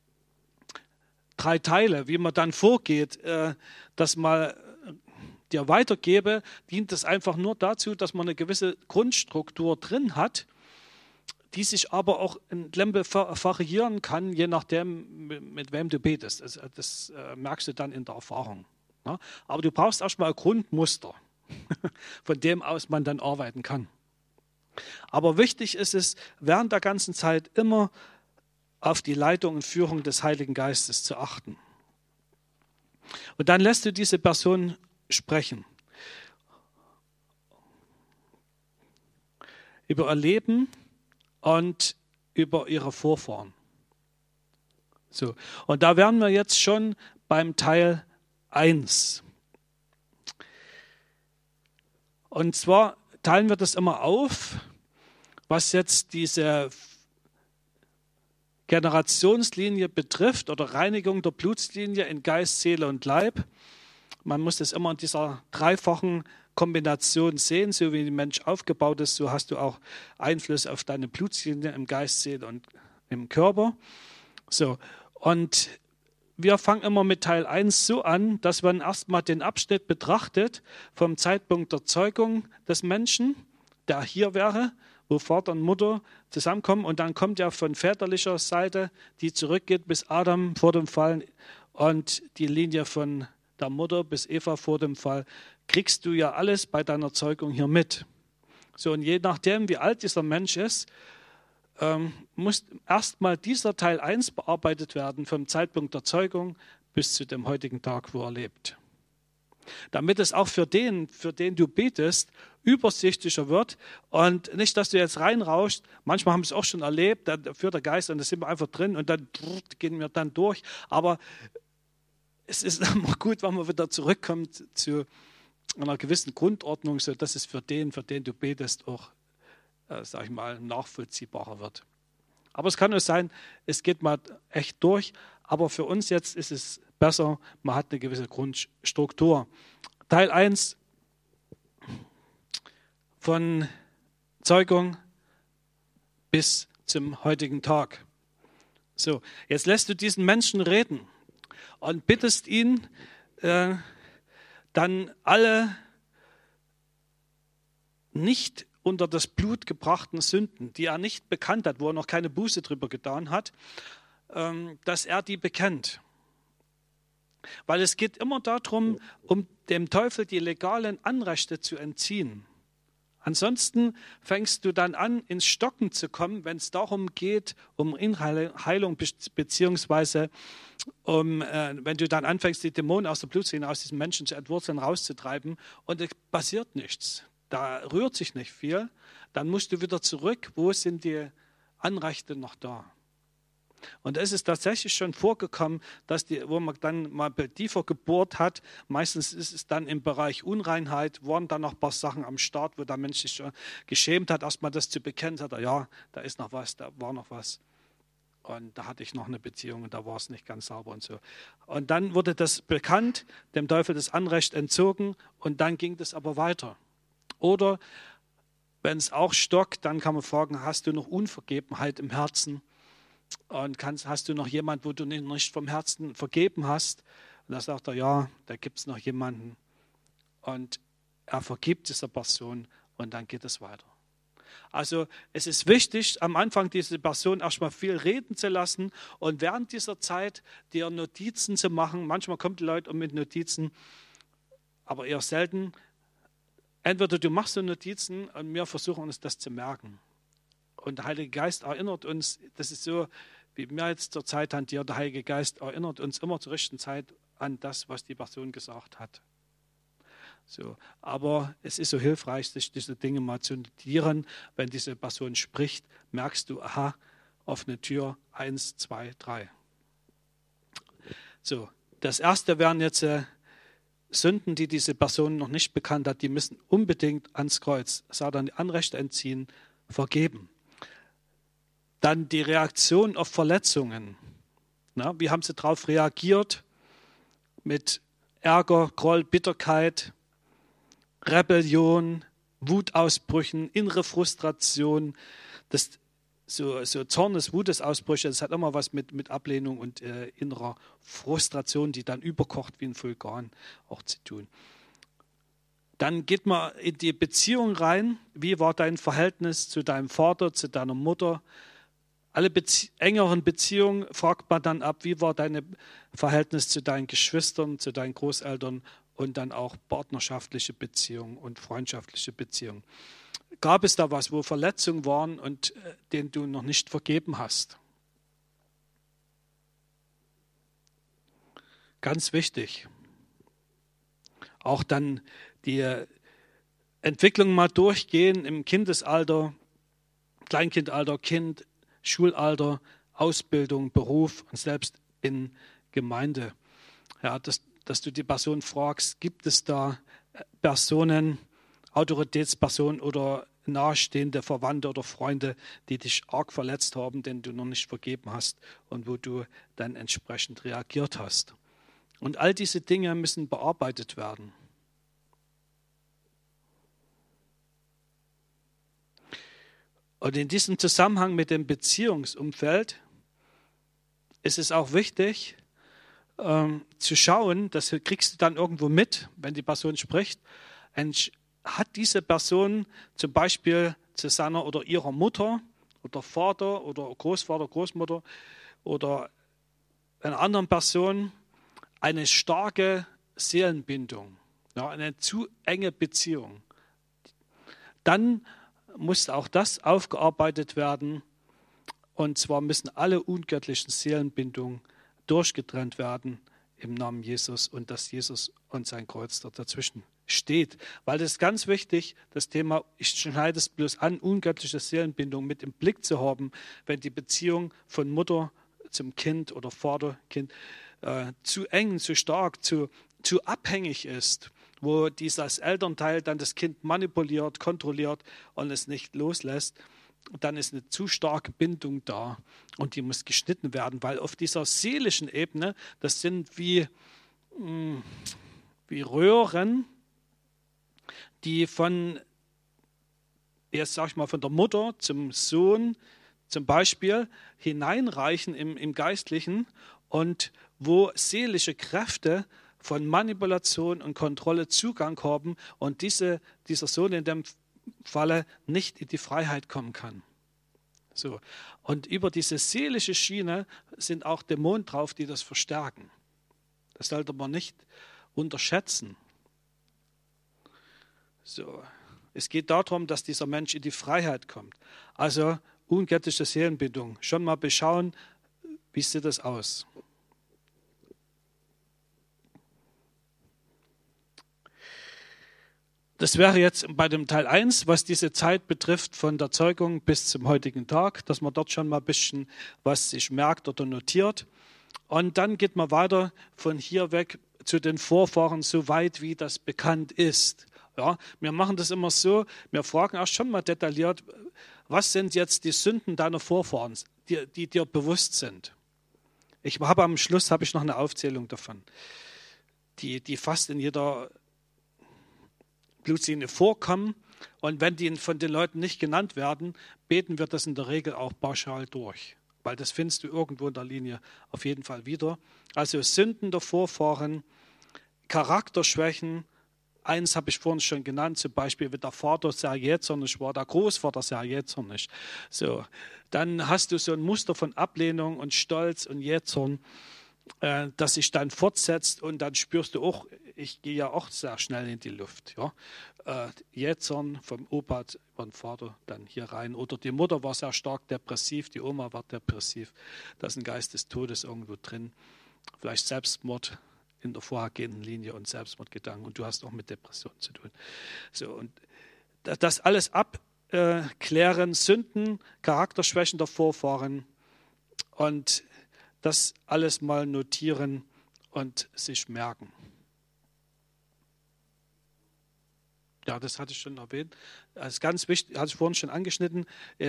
3 Teile, wie man dann vorgeht, das mal dir weitergebe, dient es einfach nur dazu, dass man eine gewisse Grundstruktur drin hat, die sich aber auch in Lembe variieren kann, je nachdem, mit wem du betest. Das merkst du dann in der Erfahrung. Ne? Aber du brauchst erstmal ein Grundmuster, von dem aus man dann arbeiten kann. Aber wichtig ist es, während der ganzen Zeit immer auf die Leitung und Führung des Heiligen Geistes zu achten. Und dann lässt du diese Person sprechen. Über ihr Leben und über ihre Vorfahren. So. Und da wären wir jetzt schon beim Teil 1. Und zwar teilen wir das immer auf, was jetzt diese Generationslinie betrifft oder Reinigung der Blutslinie in Geist, Seele und Leib. Man muss das immer in dieser dreifachen Kombination sehen, so wie der Mensch aufgebaut ist, so hast du auch Einfluss auf deine Blutslinie im Geist, Seele und im Körper. So, und wir fangen immer mit Teil 1 so an, dass man erstmal den Abschnitt betrachtet vom Zeitpunkt der Zeugung des Menschen, der hier wäre, wo Vater und Mutter zusammenkommen. Und dann kommt ja von väterlicher Seite, die zurückgeht bis Adam vor dem Fall und die Linie von der Mutter bis Eva vor dem Fall, kriegst du ja alles bei deiner Zeugung hier mit. So, und je nachdem, wie alt dieser Mensch ist, muss erstmal dieser Teil 1 bearbeitet werden, vom Zeitpunkt der Zeugung bis zu dem heutigen Tag, wo er lebt. Damit es auch für den du betest, übersichtlicher wird und nicht, dass du jetzt reinrauschst. Manchmal haben wir es auch schon erlebt, da führt der Geist und da sind wir einfach drin und dann gehen wir dann durch. Aber es ist immer gut, wenn man wieder zurückkommt zu einer gewissen Grundordnung, so dass es für den du betest, auch, sag ich mal, nachvollziehbarer wird. Aber es kann auch sein, es geht mal echt durch. Aber für uns jetzt ist es besser, man hat eine gewisse Grundstruktur. Teil 1 von Zeugung bis zum heutigen Tag. So, jetzt lässt du diesen Menschen reden und bittest ihn, dann alle nicht unter das Blut gebrachten Sünden, die er nicht bekannt hat, wo er noch keine Buße drüber getan hat, dass er die bekennt. Weil es geht immer darum, um dem Teufel die legalen Anrechte zu entziehen. Ansonsten fängst du dann an, ins Stocken zu kommen, wenn es darum geht, um Heilung beziehungsweise wenn du dann anfängst, die Dämonen aus der Blutlinie, aus diesem Menschen zu entwurzeln, rauszutreiben und es passiert nichts. Da rührt sich nicht viel. Dann musst du wieder zurück. Wo sind die Anrechte noch da? Und es ist tatsächlich schon vorgekommen, dass wo man dann mal tiefer gebohrt hat, meistens ist es dann im Bereich Unreinheit, waren dann noch ein paar Sachen am Start, wo der Mensch sich schon geschämt hat, erstmal das zu bekennen, sagt er, ja, da ist noch was, da war noch was. Und da hatte ich noch eine Beziehung und da war es nicht ganz sauber und so. Und dann wurde das bekannt, dem Teufel das Anrecht entzogen und dann ging das aber weiter. Oder wenn es auch stockt, dann kann man fragen, hast du noch Unvergebenheit im Herzen? Und hast du noch jemanden, wo du nicht vom Herzen vergeben hast? Und da sagt er, ja, da gibt es noch jemanden. Und er vergibt dieser Person und dann geht es weiter. Also es ist wichtig, am Anfang diese Person erstmal viel reden zu lassen und während dieser Zeit dir Notizen zu machen. Manchmal kommen die Leute mit Notizen, aber eher selten. Entweder du machst so Notizen und wir versuchen uns das zu merken. Und der Heilige Geist erinnert uns, das ist so, wie wir jetzt zur Zeit hantieren, der Heilige Geist erinnert uns immer zur richtigen Zeit an das, was die Person gesagt hat. So, aber es ist so hilfreich, sich diese Dinge mal zu notieren. Wenn diese Person spricht, merkst du, aha, offene Tür, 1, 2, 3. So, das erste wären jetzt Sünden, die diese Person noch nicht bekannt hat, die müssen unbedingt ans Kreuz, Satan die Anrechte entziehen, vergeben. Dann die Reaktion auf Verletzungen. Na, wie haben sie darauf reagiert? Mit Ärger, Groll, Bitterkeit, Rebellion, Wutausbrüchen, innere Frustration, so Zornes, Wutausbrüche, das hat immer was mit Ablehnung und innerer Frustration, die dann überkocht wie ein Vulkan, auch zu tun. Dann geht man in die Beziehung rein. Wie war dein Verhältnis zu deinem Vater, zu deiner Mutter? Alle engeren Beziehungen fragt man dann ab, wie war dein Verhältnis zu deinen Geschwistern, zu deinen Großeltern und dann auch partnerschaftliche Beziehungen und freundschaftliche Beziehungen. Gab es da was, wo Verletzungen waren und den du noch nicht vergeben hast? Ganz wichtig. Auch dann die Entwicklung mal durchgehen im Kindesalter, Kleinkindalter, Kind, Schulalter, Ausbildung, Beruf und selbst in Gemeinde. Ja, dass du die Person fragst, gibt es da Personen, Autoritätspersonen oder nahestehende Verwandte oder Freunde, die dich arg verletzt haben, denen du noch nicht vergeben hast und wo du dann entsprechend reagiert hast. Und all diese Dinge müssen bearbeitet werden. Und in diesem Zusammenhang mit dem Beziehungsumfeld ist es auch wichtig, zu schauen, das kriegst du dann irgendwo mit, wenn die Person spricht, hat diese Person zum Beispiel zu seiner oder ihrer Mutter oder Vater oder Großvater, Großmutter oder einer anderen Person eine starke Seelenbindung, ja, eine zu enge Beziehung. Dann muss auch das aufgearbeitet werden. Und zwar müssen alle ungöttlichen Seelenbindungen durchgetrennt werden im Namen Jesus und dass Jesus und sein Kreuz dort dazwischen steht. Weil das ist ganz wichtig, das Thema, ich schneide es bloß an, ungöttliche Seelenbindung mit im Blick zu haben, wenn die Beziehung von Mutter zum Kind oder Vater, Kind zu eng, zu stark, zu abhängig ist, wo dieses Elternteil dann das Kind manipuliert, kontrolliert und es nicht loslässt, dann ist eine zu starke Bindung da und die muss geschnitten werden, weil auf dieser seelischen Ebene, das sind wie Röhren, die von, jetzt sag ich mal, von der Mutter zum Sohn zum Beispiel hineinreichen im Geistlichen und wo seelische Kräfte von Manipulation und Kontrolle Zugang haben und dieser Sohn in dem Falle nicht in die Freiheit kommen kann. So. Und über diese seelische Schiene sind auch Dämonen drauf, die das verstärken. Das sollte man nicht unterschätzen. So. Es geht darum, dass dieser Mensch in die Freiheit kommt. Also ungöttliche Seelenbindung. Schon mal beschauen, wie sieht das aus? Das wäre jetzt bei dem Teil 1, was diese Zeit betrifft, von der Zeugung bis zum heutigen Tag, dass man dort schon mal ein bisschen was sich merkt oder notiert. Und dann geht man weiter von hier weg zu den Vorfahren, so weit wie das bekannt ist. Ja, wir machen das immer so, wir fragen erst schon mal detailliert, was sind jetzt die Sünden deiner Vorfahren, die dir bewusst sind. Am Schluss habe ich noch eine Aufzählung davon, die fast in jeder Blutlinie vorkommen. Und wenn die von den Leuten nicht genannt werden, beten wir das in der Regel auch pauschal durch. Weil das findest du irgendwo in der Linie auf jeden Fall wieder. Also Sünden der Vorfahren, Charakterschwächen. Eins habe ich vorhin schon genannt, zum Beispiel, wenn der Vater sehr jähzornig war, der Großvater sehr jähzornig. So, dann hast du so ein Muster von Ablehnung und Stolz und Jähzorn, das sich dann fortsetzt und dann spürst du auch, ich gehe ja auch sehr schnell in die Luft. Ja? Jähzorn vom Opa über den Vater dann hier rein. Oder die Mutter war sehr stark depressiv, die Oma war depressiv. Da ist ein Geist des Todes irgendwo drin. Vielleicht Selbstmord in der vorhergehenden Linie und Selbstmordgedanken. Und du hast auch mit Depression zu tun. So, und das alles abklären, Sünden, Charakterschwächen der Vorfahren und das alles mal notieren und sich merken. Ja, das hatte ich schon erwähnt. Das ist ganz wichtig, hatte ich vorhin schon angeschnitten.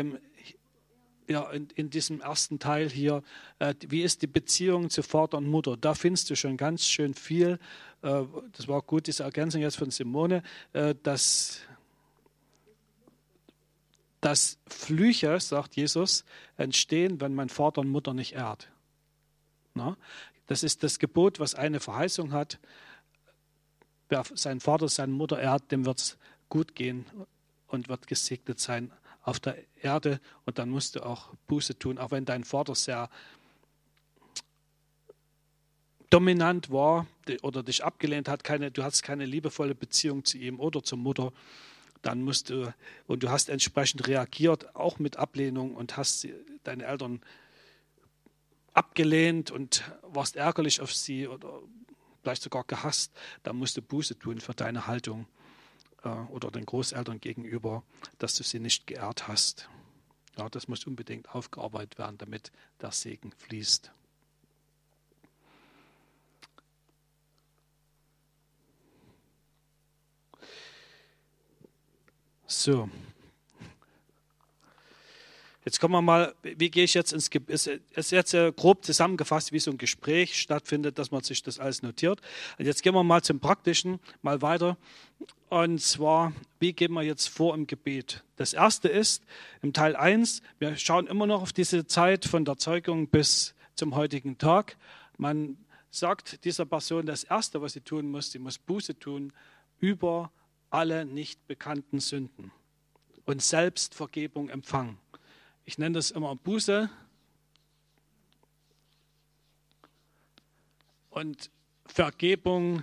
In diesem ersten Teil hier, wie ist die Beziehung zu Vater und Mutter? Da findest du schon ganz schön viel. Das war gut, diese Ergänzung jetzt von Simone, dass Flüche, sagt Jesus, entstehen, wenn man Vater und Mutter nicht ehrt. Na? Das ist das Gebot, was eine Verheißung hat. Wer seinen Vater, seine Mutter ehrt, dem wird es gut gehen und wird gesegnet sein auf der Erde. Und dann musst du auch Buße tun, auch wenn dein Vater sehr dominant war oder dich abgelehnt hat, du hast keine liebevolle Beziehung zu ihm oder zur Mutter, dann und du hast entsprechend reagiert, auch mit Ablehnung und hast deine Eltern abgelehnt und warst ärgerlich auf sie oder vielleicht sogar gehasst, dann musst du Buße tun für deine Haltung oder den Großeltern gegenüber, dass du sie nicht geehrt hast. Ja, das muss unbedingt aufgearbeitet werden, damit der Segen fließt. So. Jetzt kommen wir mal, wie gehe ich jetzt ins Gebet? Es ist jetzt grob zusammengefasst, wie so ein Gespräch stattfindet, dass man sich das alles notiert. Und jetzt gehen wir mal zum Praktischen, mal weiter. Und zwar, wie gehen wir jetzt vor im Gebet? Das erste ist, im Teil 1, wir schauen immer noch auf diese Zeit von der Zeugung bis zum heutigen Tag. Man sagt dieser Person, das Erste, was sie tun muss, sie muss Buße tun über alle nicht bekannten Sünden und Selbstvergebung empfangen. Ich nenne das immer Buße und Vergebung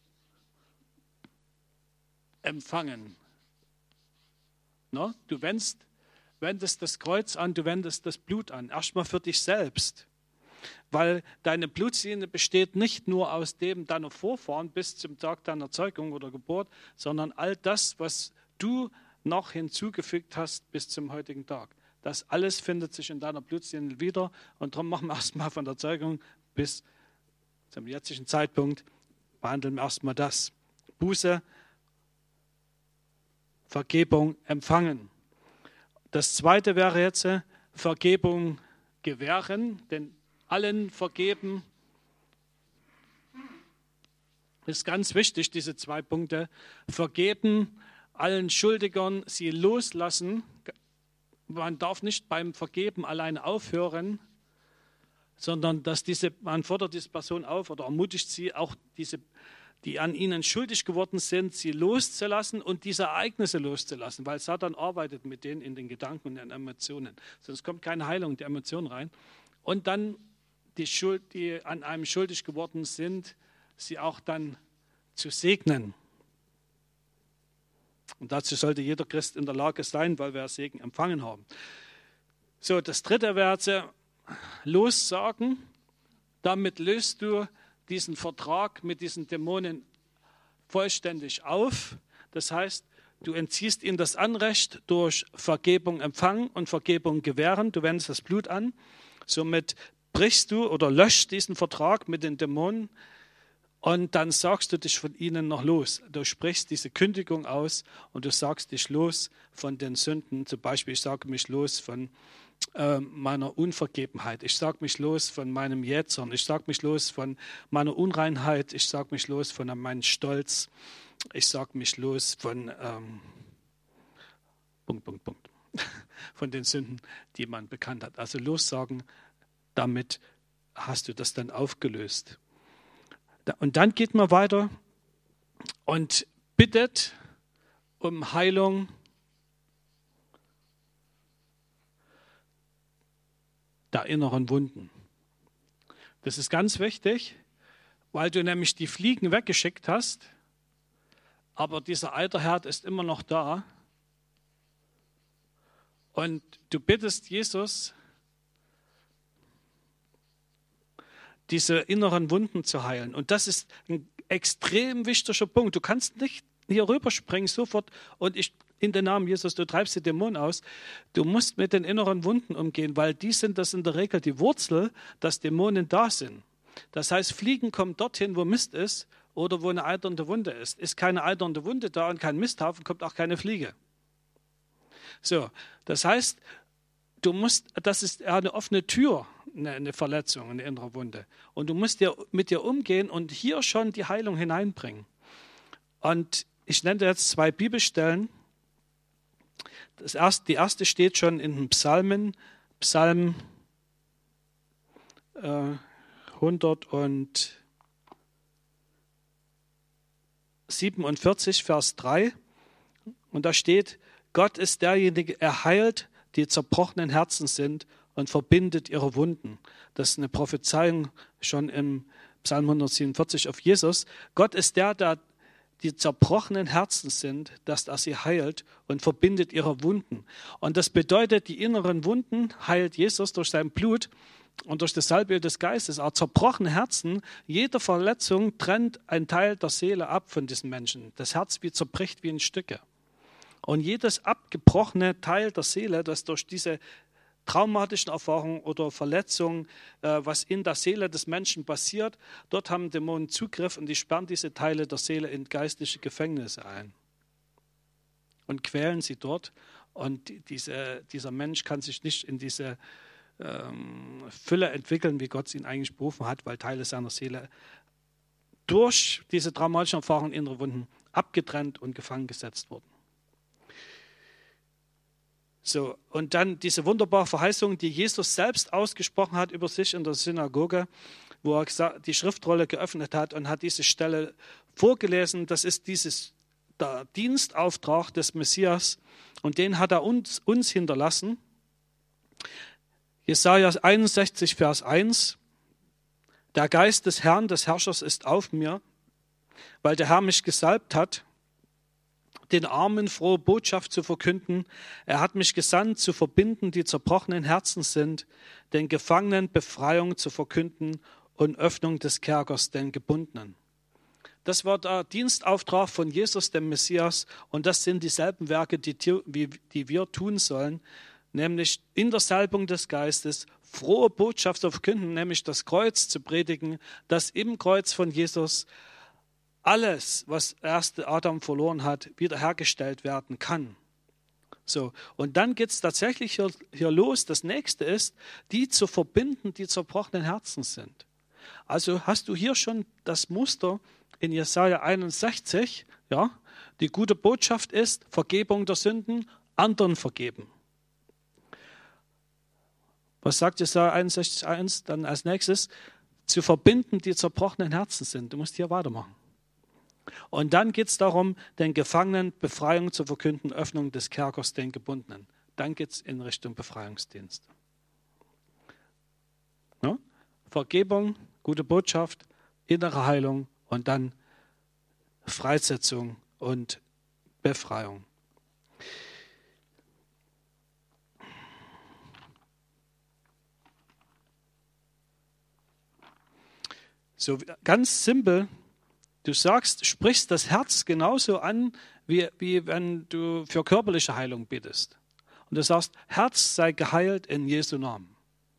empfangen. No? Du wendest das Kreuz an, du wendest das Blut an. Erstmal für dich selbst. Weil deine Blutlinie besteht nicht nur aus dem deiner Vorfahren bis zum Tag deiner Zeugung oder Geburt, sondern all das, was du noch hinzugefügt hast bis zum heutigen Tag. Das alles findet sich in deiner Blutlinie wieder und darum machen wir erstmal von der Zeugung bis Zum jetzigen Zeitpunkt behandeln wir erstmal das. Buße, Vergebung empfangen. Das zweite wäre jetzt Vergebung gewähren, denn allen vergeben. Das ist ganz wichtig, diese 2 Punkte. Vergeben, allen Schuldigern sie loslassen. Man darf nicht beim Vergeben alleine aufhören, sondern dass man fordert diese Person auf oder ermutigt sie, auch die an ihnen schuldig geworden sind, sie loszulassen und diese Ereignisse loszulassen, weil Satan arbeitet mit denen in den Gedanken und den Emotionen. Sonst kommt keine Heilung der Emotionen rein. Und dann die an einem schuldig geworden sind, sie auch dann zu segnen. Und dazu sollte jeder Christ in der Lage sein, weil wir Segen empfangen haben. So, das dritte wäre lossagen. Damit löst du diesen Vertrag mit diesen Dämonen vollständig auf. Das heißt, du entziehst ihnen das Anrecht durch Vergebung empfangen und Vergebung gewähren. Du wendest das Blut an. Somit brichst du oder löscht diesen Vertrag mit den Dämonen und dann sagst du dich von ihnen noch los. Du sprichst diese Kündigung aus und du sagst dich los von den Sünden. Zum Beispiel, ich sage mich los von meiner Unvergebenheit. Ich sage mich los von meinem Jähzorn. Ich sage mich los von meiner Unreinheit. Ich sage mich los von meinem Stolz. Ich sage mich los von von den Sünden, die man bekannt hat. Also lossagen, damit hast du das dann aufgelöst. Und dann geht man weiter und bittet um Heilung der inneren Wunden. Das ist ganz wichtig, weil du nämlich die Fliegen weggeschickt hast, aber dieser Eiterherd ist immer noch da. Und du bittest Jesus, diese inneren Wunden zu heilen. Und das ist ein extrem wichtiger Punkt. Du kannst nicht hier rüberspringen sofort und in den Namen Jesus, du treibst die Dämonen aus. Du musst mit den inneren Wunden umgehen, weil das in der Regel die Wurzel, dass Dämonen da sind. Das heißt, Fliegen kommen dorthin, wo Mist ist oder wo eine eiternde Wunde ist. Ist keine eiternde Wunde da und kein Misthaufen, kommt auch keine Fliege. So, das heißt, das ist eine offene Tür, eine Verletzung, eine innere Wunde. Und du musst mit dir umgehen und hier schon die Heilung hineinbringen. Und ich nenne jetzt 2 Bibelstellen. Die erste steht schon in den Psalmen, Psalm 147, Vers 3. Und da steht, Gott ist derjenige, er heilt, die zerbrochenen Herzen sind und verbindet ihre Wunden. Das ist eine Prophezeiung schon im Psalm 147 auf Jesus. Gott ist der die zerbrochenen Herzen sind, dass er sie heilt und verbindet ihre Wunden. Und das bedeutet, die inneren Wunden heilt Jesus durch sein Blut und durch das Salböl des Geistes. Aber zerbrochene Herzen, jede Verletzung trennt einen Teil der Seele ab von diesen Menschen. Das Herz zerbricht wie in Stücke. Und jedes abgebrochene Teil der Seele, das durch diese traumatischen Erfahrungen oder Verletzungen, was in der Seele des Menschen passiert, dort haben Dämonen Zugriff und die sperren diese Teile der Seele in geistliche Gefängnisse ein und quälen sie dort. Und dieser Mensch kann sich nicht in diese Fülle entwickeln, wie Gott ihn eigentlich berufen hat, weil Teile seiner Seele durch diese traumatischen Erfahrungen, innere Wunden, abgetrennt und gefangen gesetzt wurden. So, und dann diese wunderbare Verheißung, die Jesus selbst ausgesprochen hat über sich in der Synagoge, wo er die Schriftrolle geöffnet hat und hat diese Stelle vorgelesen. Das ist der Dienstauftrag des Messias und den hat er uns hinterlassen. Jesaja 61, Vers 1. Der Geist des Herrn, des Herrschers ist auf mir, weil der Herr mich gesalbt hat, den Armen frohe Botschaft zu verkünden. Er hat mich gesandt, zu verbinden, die zerbrochenen Herzen sind, den Gefangenen Befreiung zu verkünden und Öffnung des Kerkers den Gebundenen. Das war der Dienstauftrag von Jesus, dem Messias, und das sind dieselben Werke, die wir tun sollen, nämlich in der Salbung des Geistes frohe Botschaft zu verkünden, nämlich das Kreuz zu predigen, dass im Kreuz von Jesus alles, was erste Adam verloren hat, wiederhergestellt werden kann. So, und dann geht es tatsächlich hier los. Das nächste ist, die zu verbinden, die zerbrochenen Herzen sind. Also hast du hier schon das Muster in Jesaja 61, ja? Die gute Botschaft ist, Vergebung der Sünden, anderen vergeben. Was sagt Jesaja 61,1 dann als nächstes? Zu verbinden, die zerbrochenen Herzen sind. Du musst hier weitermachen. Und dann geht es darum, den Gefangenen Befreiung zu verkünden, Öffnung des Kerkers den Gebundenen. Dann geht es in Richtung Befreiungsdienst. Ja? Vergebung, gute Botschaft, innere Heilung und dann Freisetzung und Befreiung. So ganz simpel, du sprichst das Herz genauso an, wie wenn du für körperliche Heilung betest. Und du sagst, Herz sei geheilt in Jesu Namen.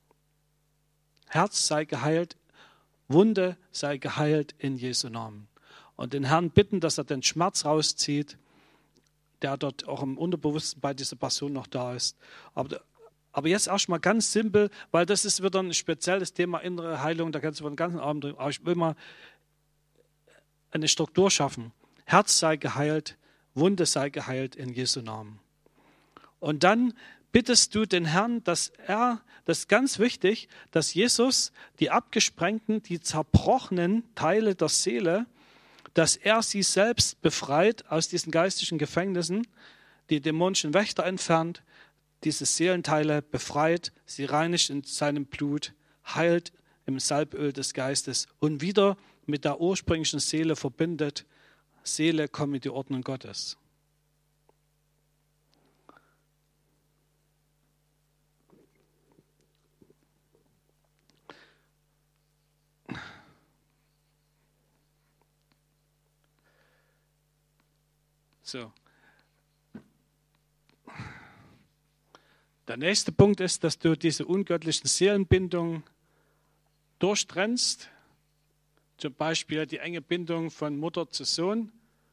Herz sei geheilt, Wunde sei geheilt in Jesu Namen. Und den Herrn bitten, dass er den Schmerz rauszieht, der dort auch im Unterbewusstsein bei dieser Person noch da ist. Aber jetzt erstmal ganz simpel, weil das ist wieder ein spezielles Thema innere Heilung, da kannst du den ganzen Abend drüber. Aber ich will mal eine Struktur schaffen. Herz sei geheilt, Wunde sei geheilt in Jesu Namen. Und dann bittest du den Herrn, das ist ganz wichtig, dass Jesus die abgesprengten, die zerbrochenen Teile der Seele, dass er sie selbst befreit aus diesen geistlichen Gefängnissen, die dämonischen Wächter entfernt, diese Seelenteile befreit, sie reinigt in seinem Blut, heilt im Salböl des Geistes und wieder mit der ursprünglichen Seele verbindet. Seele, komm in die Ordnung Gottes. So. Der nächste Punkt ist, dass du diese ungöttlichen Seelenbindungen durchtrennst. Zum Beispiel die enge Bindung von Mutter zu Sohn.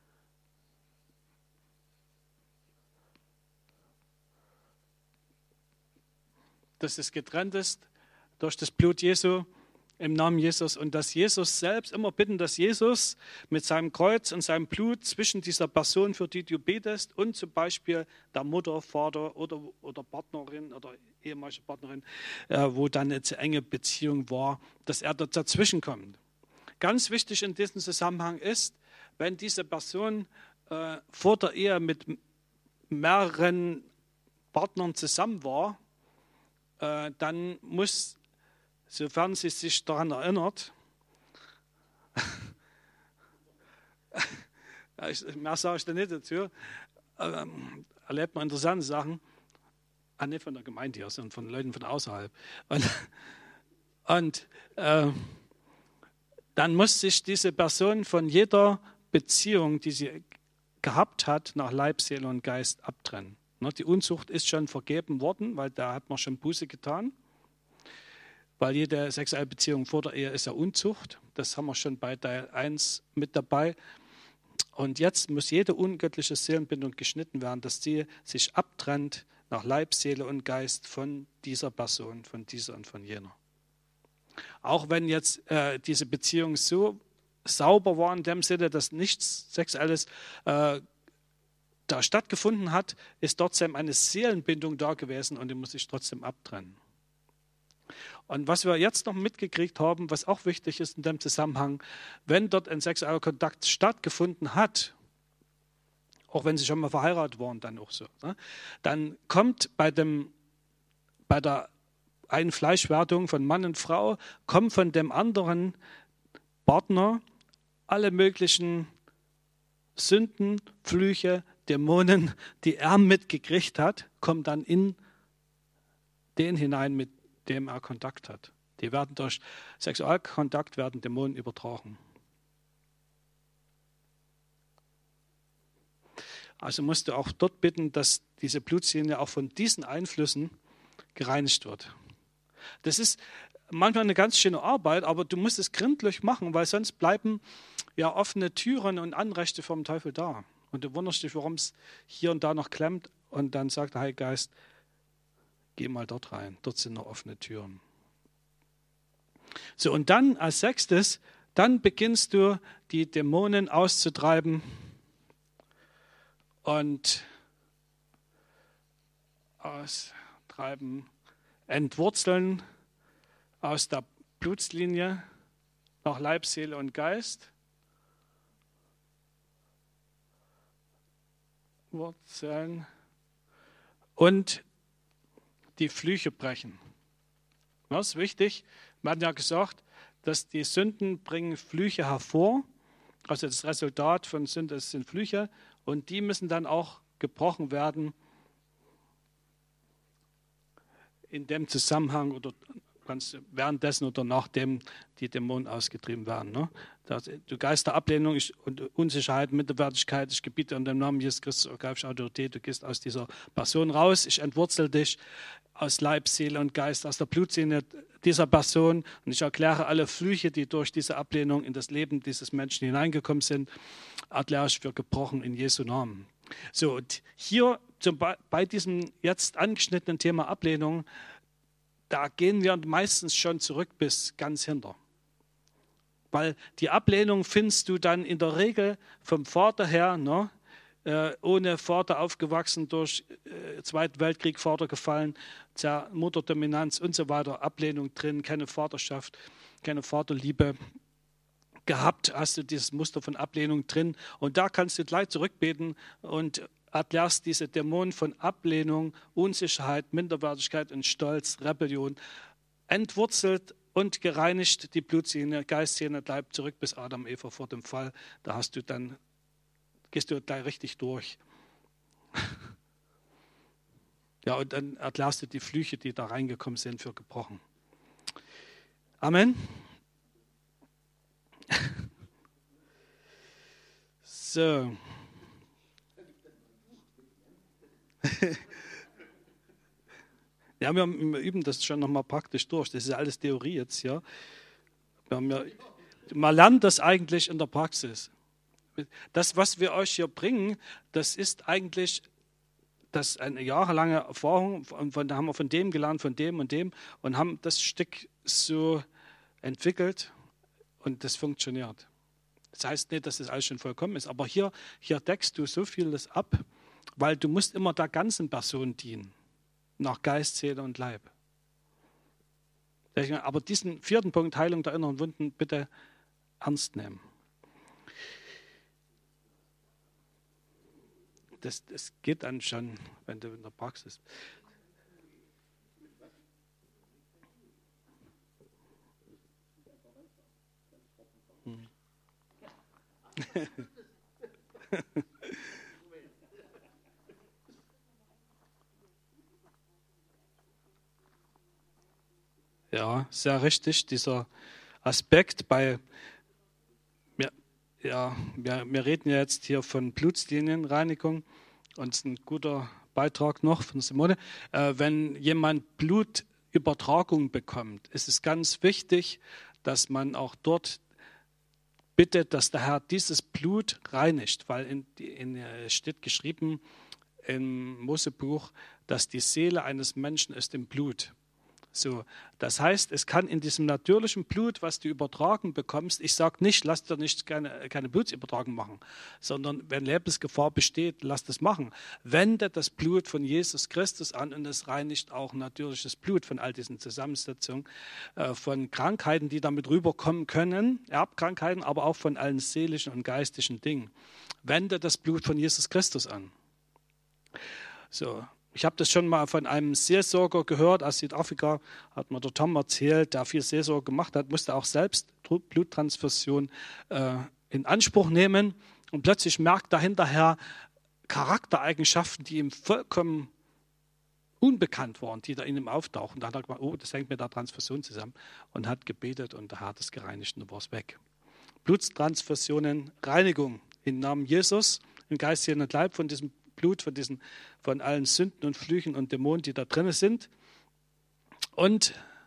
Dass es getrennt ist durch das Blut Jesu im Namen Jesus und dass Jesus selbst, immer bitten, dass Jesus mit seinem Kreuz und seinem Blut zwischen dieser Person, für die du betest, und zum Beispiel der Mutter, Vater oder Partnerin oder ehemalige Partnerin, wo dann eine enge Beziehung war, dass er dort dazwischen kommt. Ganz wichtig in diesem Zusammenhang ist, wenn diese Person vor der Ehe mit mehreren Partnern zusammen war, dann muss, sofern sie sich daran erinnert, mehr sage ich da nicht dazu, erlebt man interessante Sachen, nicht von der Gemeinde hier, sondern von Leuten von außerhalb. Und dann muss sich diese Person von jeder Beziehung, die sie gehabt hat, nach Leib, Seele und Geist abtrennen. Die Unzucht ist schon vergeben worden, weil da hat man schon Buße getan. Weil jede sexuelle Beziehung vor der Ehe ist ja Unzucht. Das haben wir schon bei Teil 1 mit dabei. Und jetzt muss jede ungöttliche Seelenbindung geschnitten werden, dass sie sich abtrennt nach Leib, Seele und Geist von dieser Person, von dieser und von jener. Auch wenn jetzt diese Beziehung so sauber war in dem Sinne, dass nichts Sexuelles da stattgefunden hat, ist trotzdem eine Seelenbindung da gewesen und die muss sich trotzdem abtrennen. Und was wir jetzt noch mitgekriegt haben, was auch wichtig ist in dem Zusammenhang, wenn dort ein sexueller Kontakt stattgefunden hat, auch wenn sie schon mal verheiratet waren, dann auch so, ne, dann kommt bei der Einfleischwerdung von Mann und Frau, kommt von dem anderen Partner alle möglichen Sünden, Flüche, Dämonen, die er mitgekriegt hat, kommen dann in den hinein, mit dem er Kontakt hat. Die werden durch Sexualkontakt werden Dämonen übertragen. Also musst du auch dort bitten, dass diese Blutlinie auch von diesen Einflüssen gereinigt wird. Das ist manchmal eine ganz schöne Arbeit, aber du musst es gründlich machen, weil sonst bleiben ja offene Türen und Anrechte vom Teufel da. Und du wunderst dich, warum es hier und da noch klemmt. Und dann sagt der Heilige Geist, geh mal dort rein, dort sind noch offene Türen. So, und dann als sechstes, dann beginnst du die Dämonen auszutreiben und entwurzeln aus der Blutslinie nach Leib, Seele und Geist. Wurzeln und die Flüche brechen. Das ist wichtig. Wir hatten ja gesagt, dass die Sünden bringen Flüche hervor. Also das Resultat von Sünde sind Flüche und die müssen dann auch gebrochen werden in dem Zusammenhang oder währenddessen oder nachdem die Dämonen ausgetrieben werden. Ne? Du Geist der Ablehnung und Unsicherheit, Minderwertigkeit, ich gebiete in dem Namen Jesus Christus organische Autorität, du gehst aus dieser Person raus, ich entwurzel dich aus Leib, Seele und Geist, aus der Blutsehne dieser Person und ich erkläre alle Flüche, die durch diese Ablehnung in das Leben dieses Menschen hineingekommen sind, erkläre ich für gebrochen in Jesu Namen. So, und hier bei diesem jetzt angeschnittenen Thema Ablehnung, da gehen wir meistens schon zurück bis ganz hinter. Weil die Ablehnung findest du dann in der Regel vom Vater her, ne? Ohne Vater aufgewachsen, durch Zweiten Weltkrieg Vater gefallen, Mutterdominanz und so weiter, Ablehnung drin, keine Vaterschaft, keine Vaterliebe gehabt, hast du dieses Muster von Ablehnung drin. Und da kannst du gleich zurückbeten und erklärst diese Dämonen von Ablehnung, Unsicherheit, Minderwertigkeit und Stolz, Rebellion, entwurzelt und gereinigt die Blutsehne, Geistsehne, Leib zurück bis Adam, Eva vor dem Fall. Da gehst du gleich richtig durch. Ja, und dann erklärst du die Flüche, die da reingekommen sind, für gebrochen. Amen. So. Ja, wir üben das schon nochmal praktisch durch. Das ist alles Theorie jetzt, ja. Man lernt das eigentlich in der Praxis. Das, was wir euch hier bringen, das ist eigentlich eine jahrelange Erfahrung. Da haben wir von dem gelernt, von dem und haben das Stück so entwickelt und das funktioniert. Das heißt nicht, dass das alles schon vollkommen ist, aber hier deckst du so vieles ab, weil du musst immer der ganzen Person dienen, nach Geist, Seele und Leib. Aber diesen vierten Punkt, Heilung der inneren Wunden, bitte ernst nehmen. Das geht dann schon, wenn du in der Praxis bist. Ja, sehr richtig, dieser Aspekt wir reden ja jetzt hier von Blutlinienreinigung und es ist ein guter Beitrag noch von Simone. Wenn jemand Blutübertragung bekommt, ist es ganz wichtig, dass man auch dort bittet, dass der Herr dieses Blut reinigt, weil steht geschrieben im Mosebuch, dass die Seele eines Menschen ist im Blut. So, das heißt, es kann in diesem natürlichen Blut, was du übertragen bekommst, ich sage nicht, lass dir nicht keine Blutsübertragung machen, sondern wenn Lebensgefahr besteht, lass das machen. Wende das Blut von Jesus Christus an und es reinigt auch natürliches Blut von all diesen Zusammensetzungen, von Krankheiten, die damit rüberkommen können, Erbkrankheiten, aber auch von allen seelischen und geistlichen Dingen. Wende das Blut von Jesus Christus an. So. Ich habe das schon mal von einem Seelsorger gehört aus Südafrika, hat mir der Tom erzählt, der viel Seelsorge gemacht hat, musste auch selbst Bluttransfusion in Anspruch nehmen und plötzlich merkt er hinterher Charaktereigenschaften, die ihm vollkommen unbekannt waren, die da in ihm auftauchen. Da hat er gedacht, oh, das hängt mit der Transfusion zusammen und hat gebetet und der Herr hat es gereinigt und dann war es weg. Bluttransfusionen, Reinigung im Namen Jesus, im Geist, Seele und Leib von diesem Blut, von allen Sünden und Flüchen und Dämonen, die da drin sind. Und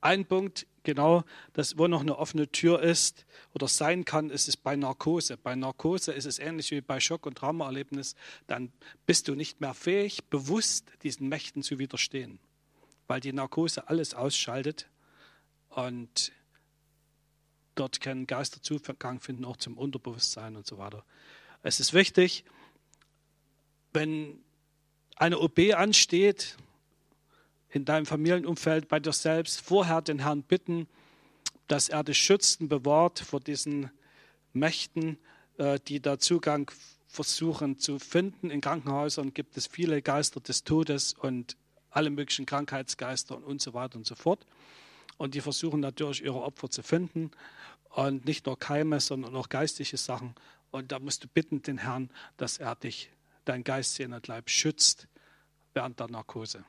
ein Punkt, genau, wo noch eine offene Tür ist oder sein kann, ist es bei Narkose. Bei Narkose ist es ähnlich wie bei Schock- und Traumaerlebnis. Dann bist du nicht mehr fähig, bewusst diesen Mächten zu widerstehen, weil die Narkose alles ausschaltet und dort kann Geisterzugang finden, auch zum Unterbewusstsein und so weiter. Es ist wichtig, wenn eine OP ansteht, in deinem Familienumfeld, bei dir selbst, vorher den Herrn bitten, dass er dich schützt und bewahrt vor diesen Mächten, die da Zugang versuchen zu finden. In Krankenhäusern gibt es viele Geister des Todes und alle möglichen Krankheitsgeister und so weiter und so fort. Und die versuchen natürlich, ihre Opfer zu finden. Und nicht nur Keime, sondern auch geistige Sachen. Und da musst du bitten den Herrn, dass er dich, dein Geist, Seele und Leib schützt während der Narkose.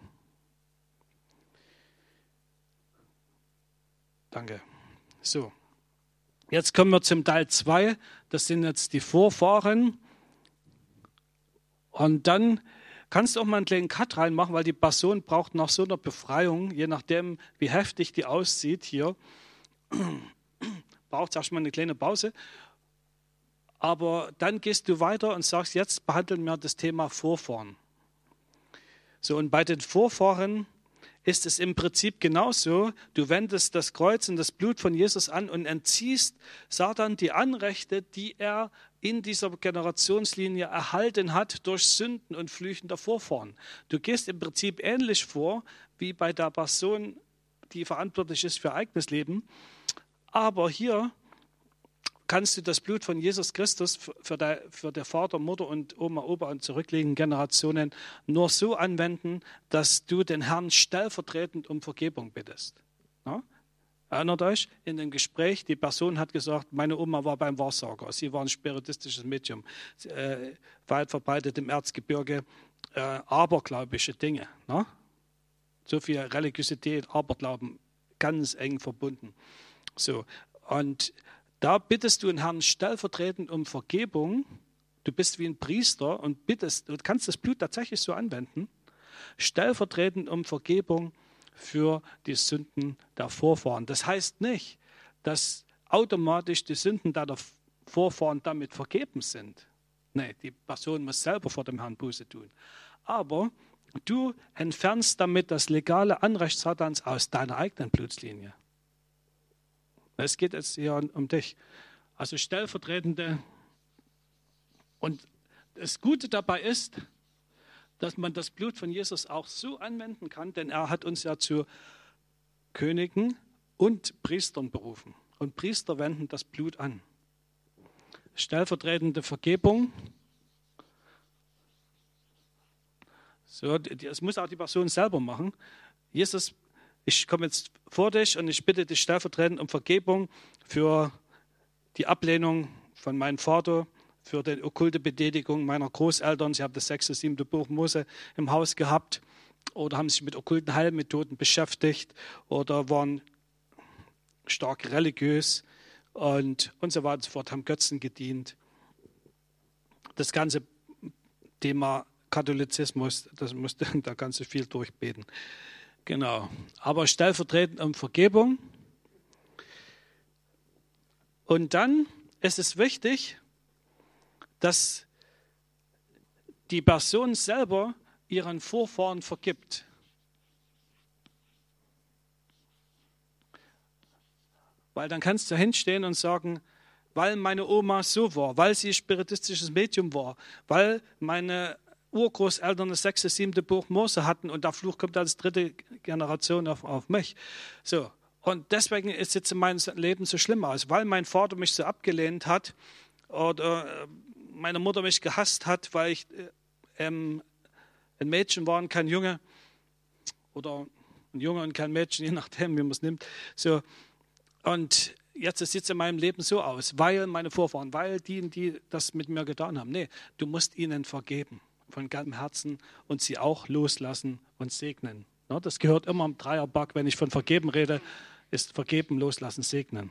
Danke. So, jetzt kommen wir zum Teil 2. Das sind jetzt die Vorfahren. Und dann kannst du auch mal einen kleinen Cut reinmachen, weil die Person braucht nach so einer Befreiung, je nachdem, wie heftig die aussieht hier, braucht es erstmal eine kleine Pause. Aber dann gehst du weiter und sagst, jetzt behandeln wir das Thema Vorfahren. So, und bei den Vorfahren ist es im Prinzip genauso. Du wendest das Kreuz und das Blut von Jesus an und entziehst Satan die Anrechte, die er in dieser Generationslinie erhalten hat durch Sünden und Flüchen der Vorfahren. Du gehst im Prinzip ähnlich vor wie bei der Person, die verantwortlich ist für eigenes Leben. Aber hier kannst du das Blut von Jesus Christus für der Vater, Mutter und Oma, Opa und zurückliegenden Generationen nur so anwenden, dass du den Herrn stellvertretend um Vergebung bittest. Ja? Erinnert euch, in dem Gespräch, die Person hat gesagt, meine Oma war beim Wahrsager, sie war ein spiritistisches Medium, weit verbreitet im Erzgebirge, abergläubische Dinge. Ne? So viel Religiosität, Aberglauben, ganz eng verbunden. So, und da bittest du den Herrn stellvertretend um Vergebung. Du bist wie ein Priester und bittest, du kannst das Blut tatsächlich so anwenden, stellvertretend um Vergebung für die Sünden der Vorfahren. Das heißt nicht, dass automatisch die Sünden der Vorfahren damit vergeben sind. Nein, die Person muss selber vor dem Herrn Buße tun. Aber du entfernst damit das legale Anrecht Satans aus deiner eigenen Blutslinie. Es geht jetzt hier um dich. Also stellvertretende. Und das Gute dabei ist, dass man das Blut von Jesus auch so anwenden kann, denn er hat uns ja zu Königen und Priestern berufen. Und Priester wenden das Blut an. Stellvertretende Vergebung. So, das muss auch die Person selber machen. Jesus, ich komme jetzt vor dich und ich bitte dich stellvertretend um Vergebung für die Ablehnung von meinem Vater, für die okkulte Betätigung meiner Großeltern. Sie haben das 6., 7. Buch Mose im Haus gehabt oder haben sich mit okkulten Heilmethoden beschäftigt oder waren stark religiös und so weiter und so fort, haben Götzen gedient. Das ganze Thema Katholizismus, da kannst du viel durchbeten. Genau, aber stellvertretend um Vergebung. Und dann ist es wichtig, dass die Person selber ihren Vorfahren vergibt. Weil dann kannst du hinstehen und sagen, weil meine Oma so war, weil sie spiritistisches Medium war, weil meine Urgroßeltern das 6., 7. Buch Mose hatten und der Fluch kommt als 3. Generation auf mich. So. Und deswegen ist jetzt mein Leben so schlimm aus, weil mein Vater mich so abgelehnt hat oder meine Mutter mich gehasst hat, weil ich ein Mädchen war und kein Junge oder ein Junge und kein Mädchen, je nachdem, wie man es nimmt. So. Und jetzt sieht es in meinem Leben so aus, weil meine Vorfahren, weil die das mit mir getan haben. Nee, du musst ihnen vergeben von ganzem Herzen und sie auch loslassen und segnen. Das gehört immer im Dreierpack, wenn ich von vergeben rede, ist vergeben, loslassen, segnen.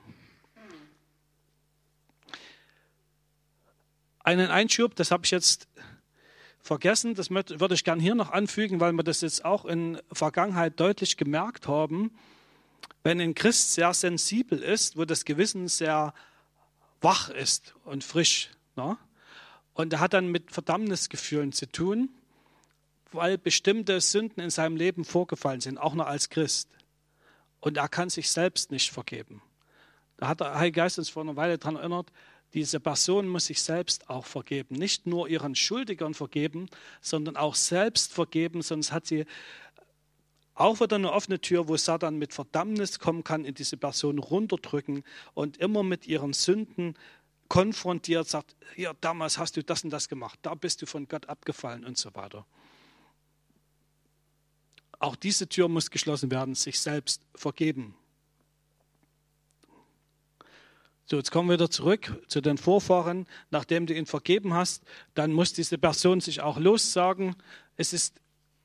Einen Einschub, das habe ich jetzt vergessen, das würde ich gerne hier noch anfügen, weil wir das jetzt auch in der Vergangenheit deutlich gemerkt haben. Wenn ein Christ sehr sensibel ist, wo das Gewissen sehr wach ist und frisch, ne? Und er hat dann mit Verdammnisgefühlen zu tun, weil bestimmte Sünden in seinem Leben vorgefallen sind, auch noch als Christ. Und er kann sich selbst nicht vergeben. Da hat der Heilige Geist uns vor einer Weile daran erinnert, diese Person muss sich selbst auch vergeben. Nicht nur ihren Schuldigern vergeben, sondern auch selbst vergeben, sonst hat sie auch wieder eine offene Tür, wo Satan mit Verdammnis kommen kann, in diese Person runterdrücken und immer mit ihren Sünden konfrontiert, sagt, hier, damals hast du das und das gemacht, da bist du von Gott abgefallen und so weiter. Auch diese Tür muss geschlossen werden, sich selbst vergeben. So, jetzt kommen wir wieder zurück zu den Vorfahren. Nachdem du ihn vergeben hast, dann muss diese Person sich auch lossagen. Es ist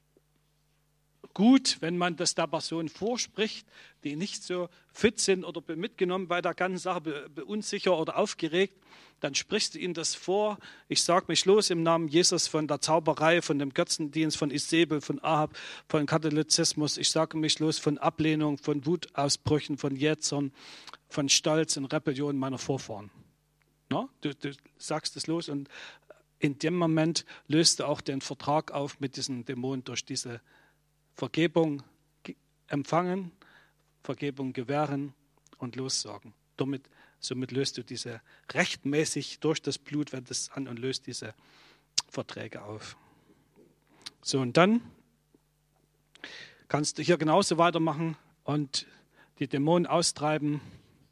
gut, wenn man das der Person vorspricht, die nicht so fit sind oder mitgenommen bei der ganzen Sache, unsicher oder aufgeregt, dann sprichst du ihnen das vor. Ich sage mich los im Namen Jesus von der Zauberei, von dem Götzendienst, von Isabel, von Ahab, von Katholizismus. Ich sage mich los von Ablehnung, von Wutausbrüchen, von Jätzern, von Stolz und Rebellion meiner Vorfahren. No? Du sagst es los und in dem Moment löst du auch den Vertrag auf mit diesen Dämonen durch diese Vergebung empfangen, Vergebung gewähren und lossagen. Somit löst du diese rechtmäßig durch das Blut, wendet es an und löst diese Verträge auf. So, und dann kannst du hier genauso weitermachen und die Dämonen austreiben,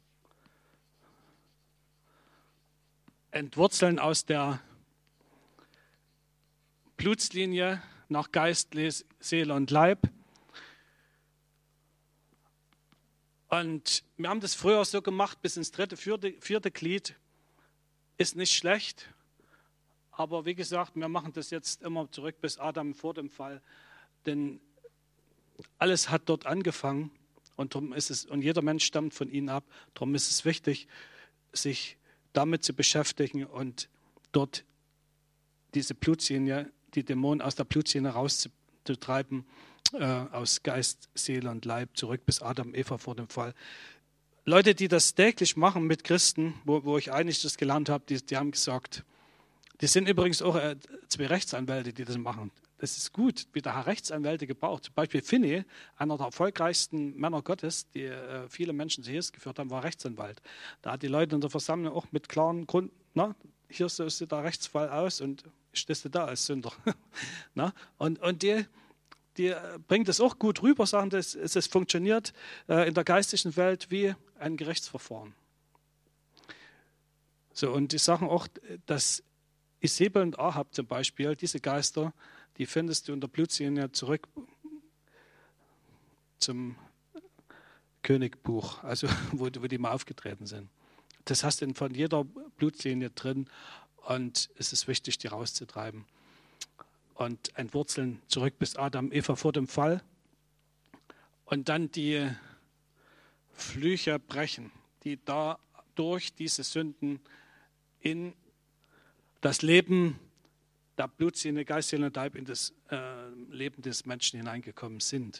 entwurzeln aus der Blutslinie nach Geist, Seele und Leib. Und wir haben das früher so gemacht, bis ins dritte, vierte Glied. Ist nicht schlecht, aber wie gesagt, wir machen das jetzt immer zurück bis Adam vor dem Fall, denn alles hat dort angefangen und darum ist es, und jeder Mensch stammt von ihnen ab. Darum ist es wichtig, sich damit zu beschäftigen und dort diese Blutlinie, die Dämonen aus der Blutlinie rauszutreiben, aus Geist, Seele und Leib, zurück bis Adam, Eva vor dem Fall. Leute, die das täglich machen mit Christen, wo ich eigentlich das gelernt habe, die haben gesagt, die sind übrigens auch 2 Rechtsanwälte, die das machen. Das ist gut, wie der Herr Rechtsanwälte gebraucht. Zum Beispiel Finney, einer der erfolgreichsten Männer Gottes, die viele Menschen zu Jesus geführt haben, war Rechtsanwalt. Da hat die Leute in der Versammlung auch mit klaren Gründen, na, hier so sieht der Rechtsfall aus und stehst du da als Sünder. Na? Und die bringt es auch gut rüber, sagen, es funktioniert in der geistlichen Welt wie ein Gerichtsverfahren. So, und die sagen auch, dass Isabel und Ahab zum Beispiel, diese Geister, die findest du in der Blutlinie zurück zum Königbuch, also wo die mal aufgetreten sind. Das hast du von jeder Blutlinie drin und es ist wichtig, die rauszutreiben. Und entwurzeln zurück bis Adam, Eva vor dem Fall. Und dann die Flüche brechen, die da durch diese Sünden in das Leben der Blutlinie, Geist, Seele und Leib, in das Leben des Menschen hineingekommen sind.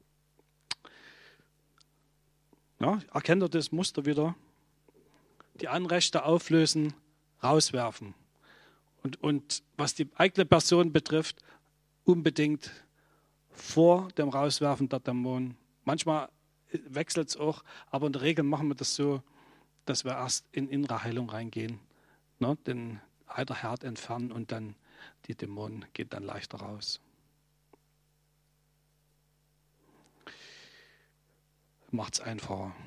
Ja, erkennt ihr das Muster wieder? Die Anrechte auflösen, rauswerfen. Und was die eigene Person betrifft, unbedingt vor dem Rauswerfen der Dämonen. Manchmal wechselt es auch, aber in der Regel machen wir das so, dass wir erst in innere Heilung reingehen, ne, den Eiterherd entfernen und dann die Dämonen gehen dann leichter raus. Macht es einfacher.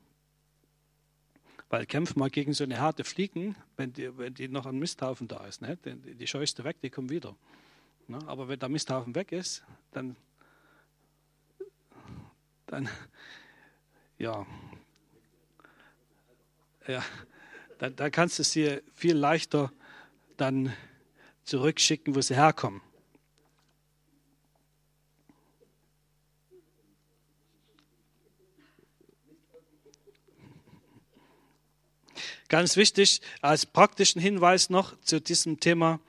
Weil kämpf mal gegen so eine harte Fliegen, wenn die noch ein Misthaufen da ist. Ne? Die scheust du weg, die kommen wieder. Ne? Aber wenn der Misthaufen weg ist, dann dann kannst du sie viel leichter dann zurückschicken, wo sie herkommen. Ganz wichtig, als praktischen Hinweis noch zu diesem Thema,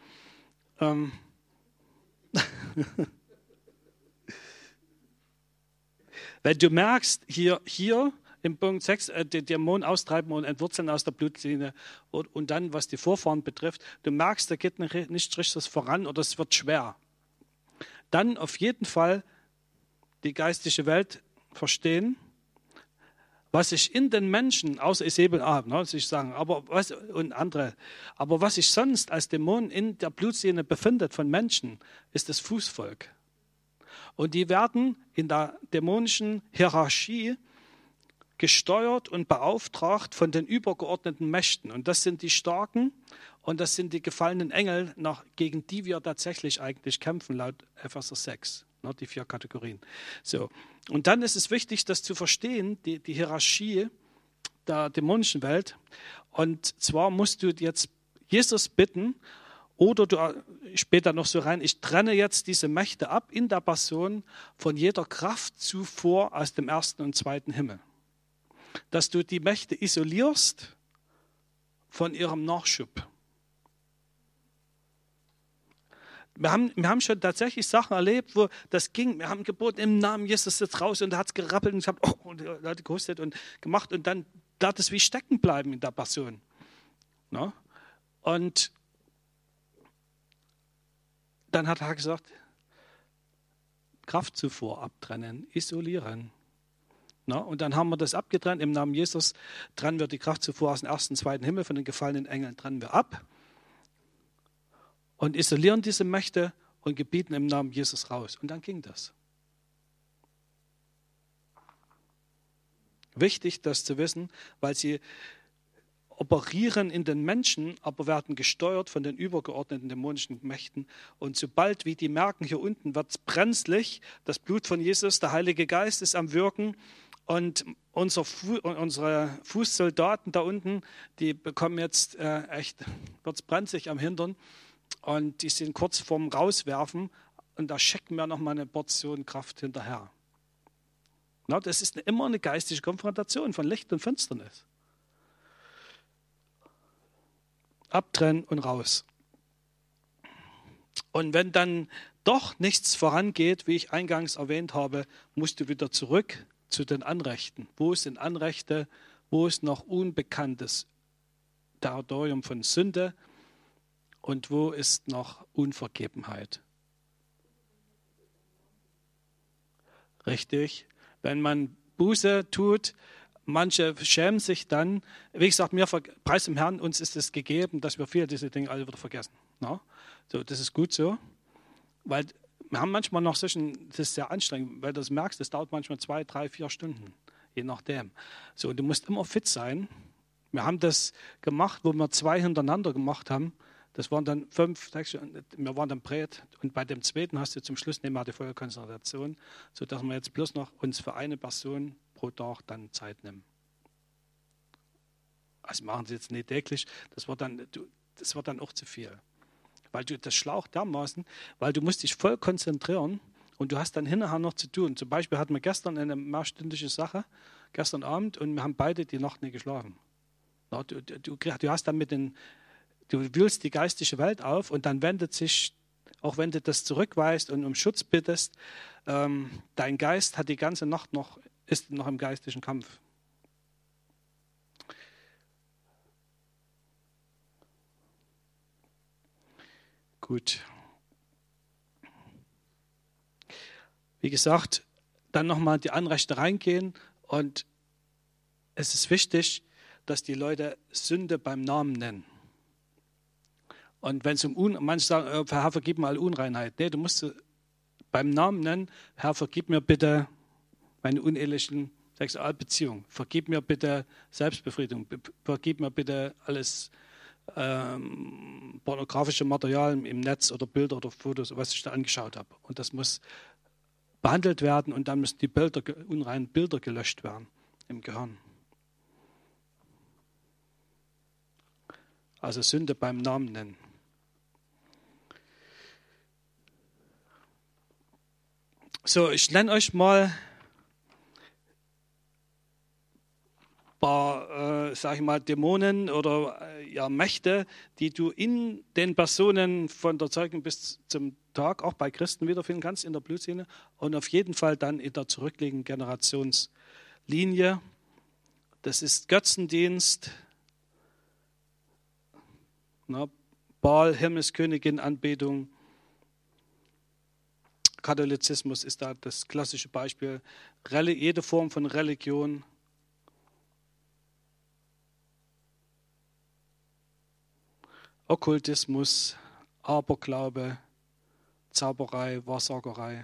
Wenn du merkst, hier im Punkt 6, den Dämon austreiben und entwurzeln aus der Blutlinie und dann, was die Vorfahren betrifft, du merkst, da geht nicht richtig voran oder es wird schwer. Dann auf jeden Fall die geistige Welt verstehen, was sich in den Menschen, außer Isabel, ich sagen, und andere, aber was sich sonst als Dämon in der Blutlinie befindet von Menschen, ist das Fußvolk. Und die werden in der dämonischen Hierarchie gesteuert und beauftragt von den übergeordneten Mächten. Und das sind die Starken und das sind die gefallenen Engel, gegen die wir tatsächlich eigentlich kämpfen, laut Epheser 6. Die 4 Kategorien. So. Und dann ist es wichtig, das zu verstehen, die Hierarchie der dämonischen Welt. Und zwar musst du jetzt Jesus bitten, oder später noch so rein, ich trenne jetzt diese Mächte ab in der Person von jeder Kraftzufuhr aus dem ersten und zweiten Himmel. Dass du die Mächte isolierst von ihrem Nachschub. Wir haben schon tatsächlich Sachen erlebt, wo das ging. Wir haben geboten, im Namen Jesus jetzt raus und er hat es gerappelt und gesagt, und er hat gehustet und gemacht und dann darf es wie stecken bleiben in der Person. No? Und dann hat er gesagt, Kraftzufuhr abtrennen, isolieren. No? Und dann haben wir das abgetrennt. Im Namen Jesus trennen wir die Kraftzufuhr aus dem ersten, zweiten Himmel, von den gefallenen Engeln trennen wir ab. Und isolieren diese Mächte und gebieten im Namen Jesus raus. Und dann ging das. Wichtig, das zu wissen, weil sie operieren in den Menschen, aber werden gesteuert von den übergeordneten dämonischen Mächten. Und sobald wie die merken, hier unten wird es brenzlig, das Blut von Jesus, der Heilige Geist ist am Wirken und unsere Fußsoldaten da unten, die bekommen jetzt wird es brenzlig am Hintern. Und die sind kurz vorm Rauswerfen und da schicken wir nochmal eine Portion Kraft hinterher. Na, das ist immer eine geistige Konfrontation von Licht und Finsternis. Abtrennen und raus. Und wenn dann doch nichts vorangeht, wie ich eingangs erwähnt habe, musst du wieder zurück zu den Anrechten. Wo sind Anrechte? Wo ist noch unbekanntes Territorium von Sünde? Und wo ist noch Unvergebenheit? Richtig. Wenn man Buße tut, manche schämen sich dann. Wie gesagt, mir preis dem Herrn, uns ist es gegeben, dass wir viele diese Dinge alle wieder vergessen. No? So, das ist gut so. Weil wir haben manchmal noch das ist sehr anstrengend, weil du das merkst, das dauert manchmal 2, 3, 4 Stunden, je nachdem. So, und du musst immer fit sein. Wir haben das gemacht, wo wir 2 hintereinander gemacht haben. Das waren dann 5, 6, wir waren dann breit. Und bei dem zweiten hast du zum Schluss nicht mehr die volle Konzentration, sodass wir jetzt bloß noch uns für eine Person pro Tag dann Zeit nehmen. Also machen sie jetzt nicht täglich, das wird dann auch zu viel. Weil das schlaucht dermaßen, weil du musst dich voll konzentrieren und du hast dann hinterher noch zu tun. Zum Beispiel hatten wir gestern eine mehrstündige Sache, gestern Abend, und wir haben beide die Nacht nicht geschlafen. Ja, du hast dann du wühlst die geistige Welt auf und dann wendet sich, auch wenn du das zurückweist und um Schutz bittest, dein Geist hat die ganze Nacht ist noch im geistlichen Kampf. Gut. Wie gesagt, dann nochmal die Anrechte reingehen und es ist wichtig, dass die Leute Sünde beim Namen nennen. Und wenn es manche sagen, Herr, vergib mir alle Unreinheit. Nee, du musst beim Namen nennen, Herr, vergib mir bitte meine unehelichen Sexualbeziehungen. Vergib mir bitte Selbstbefriedigung. Vergib mir bitte alles pornografische Material im Netz oder Bilder oder Fotos, was ich da angeschaut habe. Und das muss behandelt werden und dann müssen die unreinen Bilder gelöscht werden im Gehirn. Also Sünde beim Namen nennen. So, ich nenne euch mal ein paar, sag ich mal, Dämonen oder Mächte, die du in den Personen von der Zeugung bis zum Tag auch bei Christen wiederfinden kannst in der Blutlinie und auf jeden Fall dann in der zurückliegenden Generationslinie. Das ist Götzendienst, Baal, Himmelskönigin, Anbetung. Katholizismus ist da das klassische Beispiel. Jede Form von Religion. Okkultismus, Aberglaube, Zauberei, Wahrsagerei.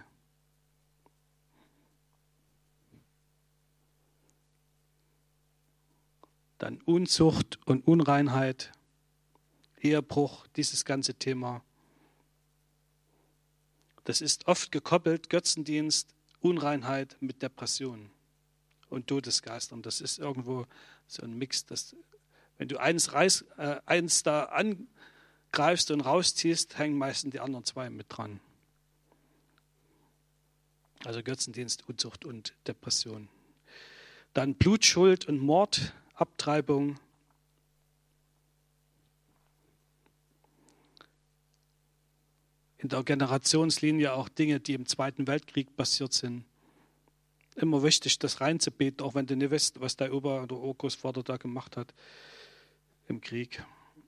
Dann Unzucht und Unreinheit, Ehebruch, dieses ganze Thema. Das ist oft gekoppelt, Götzendienst, Unreinheit mit Depression und Todesgeistern. Das ist irgendwo so ein Mix. Wenn du eins da angreifst und rausziehst, hängen meistens die anderen zwei mit dran. Also Götzendienst, Unzucht und Depression. Dann Blutschuld und Mord, Abtreibung. In der Generationslinie auch Dinge, die im Zweiten Weltkrieg passiert sind. Immer wichtig, das reinzubeten, auch wenn du nicht weißt, was der Opa oder Urgroßvater da gemacht hat im Krieg.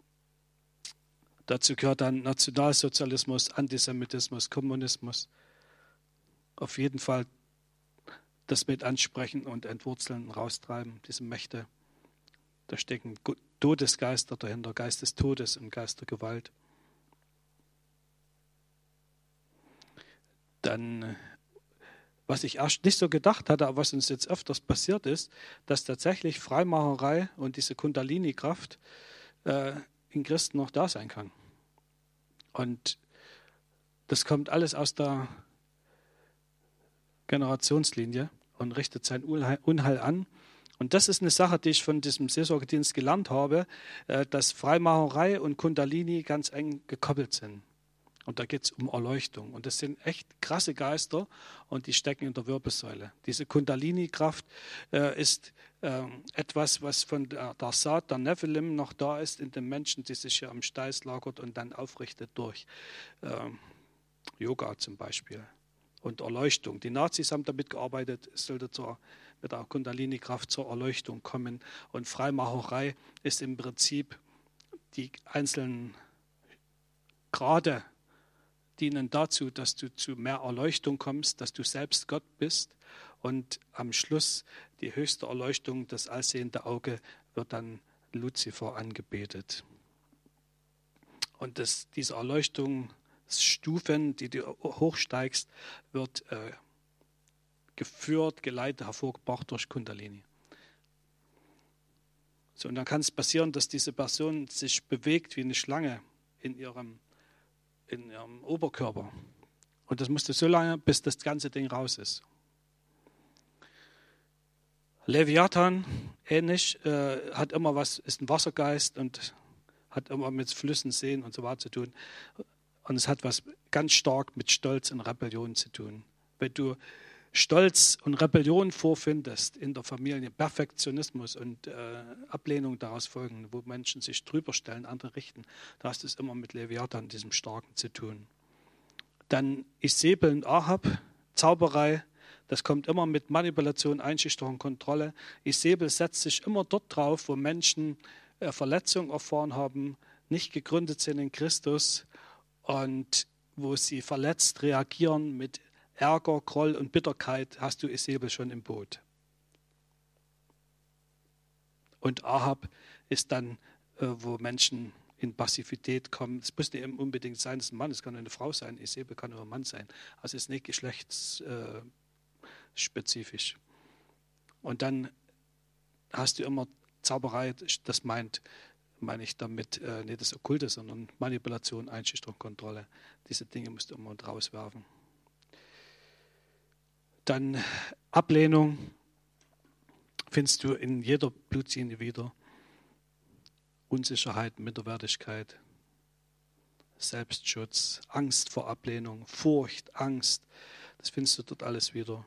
Dazu gehört dann Nationalsozialismus, Antisemitismus, Kommunismus. Auf jeden Fall das mit ansprechen und entwurzeln, raustreiben, diese Mächte. Da stecken Todesgeister dahinter, Geist des Todes und Geist der Gewalt. Dann, was ich erst nicht so gedacht hatte, aber was uns jetzt öfters passiert ist, dass tatsächlich Freimacherei und diese Kundalini-Kraft in Christen noch da sein kann. Und das kommt alles aus der Generationslinie und richtet sein Unheil an. Und das ist eine Sache, die ich von diesem Seelsorgedienst gelernt habe, dass Freimacherei und Kundalini ganz eng gekoppelt sind. Und da geht es um Erleuchtung. Und das sind echt krasse Geister und die stecken in der Wirbelsäule. Diese Kundalini-Kraft ist etwas, was von der Saat der Nephilim noch da ist in den Menschen, die sich hier am Steiß lagert und dann aufrichtet durch Yoga zum Beispiel. Und Erleuchtung. Die Nazis haben damit gearbeitet, es sollte mit der Kundalini-Kraft zur Erleuchtung kommen. Und Freimacherei ist im Prinzip die einzelnen Grade dienen dazu, dass du zu mehr Erleuchtung kommst, dass du selbst Gott bist. Und am Schluss die höchste Erleuchtung, das allsehende Auge, wird dann Luzifer angebetet. Und diese Erleuchtungsstufen, die du hochsteigst, wird geführt, geleitet, hervorgebracht durch Kundalini. So, und dann kann es passieren, dass diese Person sich bewegt wie eine Schlange in ihrem Oberkörper. Und das musste so lange, bis das ganze Ding raus ist. Leviathan, ähnlich, hat immer ist ein Wassergeist und hat immer mit Flüssen, Seen und so weiter zu tun. Und es hat was ganz stark mit Stolz und Rebellion zu tun. Wenn du Stolz und Rebellion vorfindest in der Familie, Perfektionismus und Ablehnung daraus folgen, wo Menschen sich drüber stellen, andere richten, da hast du es immer mit Leviathan, diesem Starken, zu tun. Dann Isabel und Ahab, Zauberei, das kommt immer mit Manipulation, Einschüchterung, Kontrolle. Isabel setzt sich immer dort drauf, wo Menschen Verletzung erfahren haben, nicht gegründet sind in Christus und wo sie verletzt reagieren mit Ärger, Groll und Bitterkeit, hast du Isabel schon im Boot. Und Ahab ist dann, wo Menschen in Passivität kommen. Es muss nicht unbedingt sein, es ist ein Mann, es kann eine Frau sein, Isabel kann auch ein Mann sein. Also es ist nicht geschlechtsspezifisch. Und dann hast du immer Zauberei, das meine ich damit nicht das Okkulte, sondern Manipulation, Einschüchterung, Kontrolle. Diese Dinge musst du immer rauswerfen. Dann Ablehnung findest du in jeder Blutlinie wieder. Unsicherheit, Minderwertigkeit, Selbstschutz, Angst vor Ablehnung, Furcht, Angst. Das findest du dort alles wieder.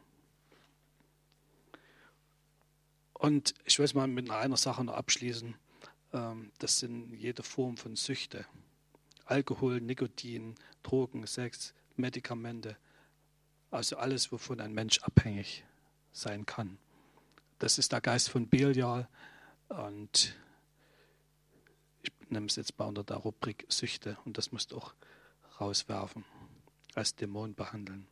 Und ich will es mal mit einer Sache noch abschließen. Das sind jede Form von Süchte. Alkohol, Nikotin, Drogen, Sex, Medikamente, also alles, wovon ein Mensch abhängig sein kann. Das ist der Geist von Belial und ich nehme es jetzt mal unter der Rubrik Süchte und das musst du auch rauswerfen, als Dämon behandeln.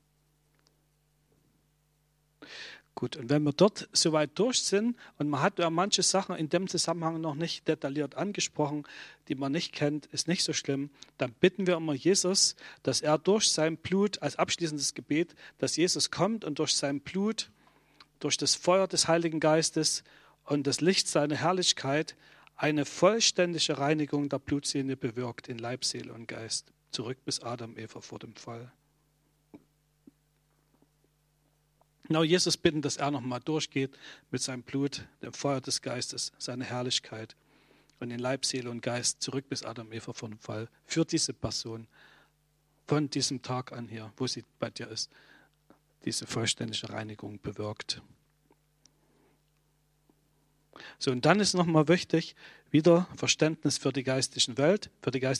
Gut, und wenn wir dort soweit durch sind und man hat ja manche Sachen in dem Zusammenhang noch nicht detailliert angesprochen, die man nicht kennt, ist nicht so schlimm, dann bitten wir immer Jesus, dass er durch sein Blut, als abschließendes Gebet, dass Jesus kommt und durch sein Blut, durch das Feuer des Heiligen Geistes und das Licht seiner Herrlichkeit eine vollständige Reinigung der Blutsehne bewirkt in Leib, Seele und Geist, zurück bis Adam, Eva vor dem Fall. Genau, Jesus bitten, dass er nochmal durchgeht mit seinem Blut, dem Feuer des Geistes, seiner Herrlichkeit und in Leib, Seele und Geist zurück bis Adam, Eva vor dem Fall für diese Person von diesem Tag an hier, wo sie bei dir ist, diese vollständige Reinigung bewirkt. So, und dann ist nochmal wichtig, wieder Verständnis für die geistige Welt.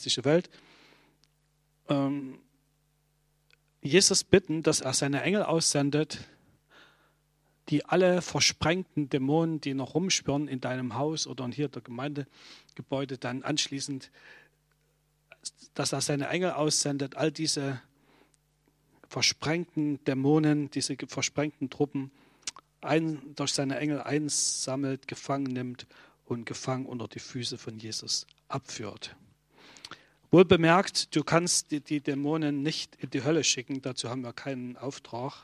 Jesus bitten, dass er seine Engel aussendet, die alle versprengten Dämonen, die noch rumschwirren in deinem Haus oder hier der Gemeindegebäude, dann anschließend, dass er seine Engel aussendet, all diese versprengten Dämonen, diese versprengten Truppen durch seine Engel einsammelt, gefangen nimmt und gefangen unter die Füße von Jesus abführt. Wohl bemerkt, du kannst die Dämonen nicht in die Hölle schicken, dazu haben wir keinen Auftrag.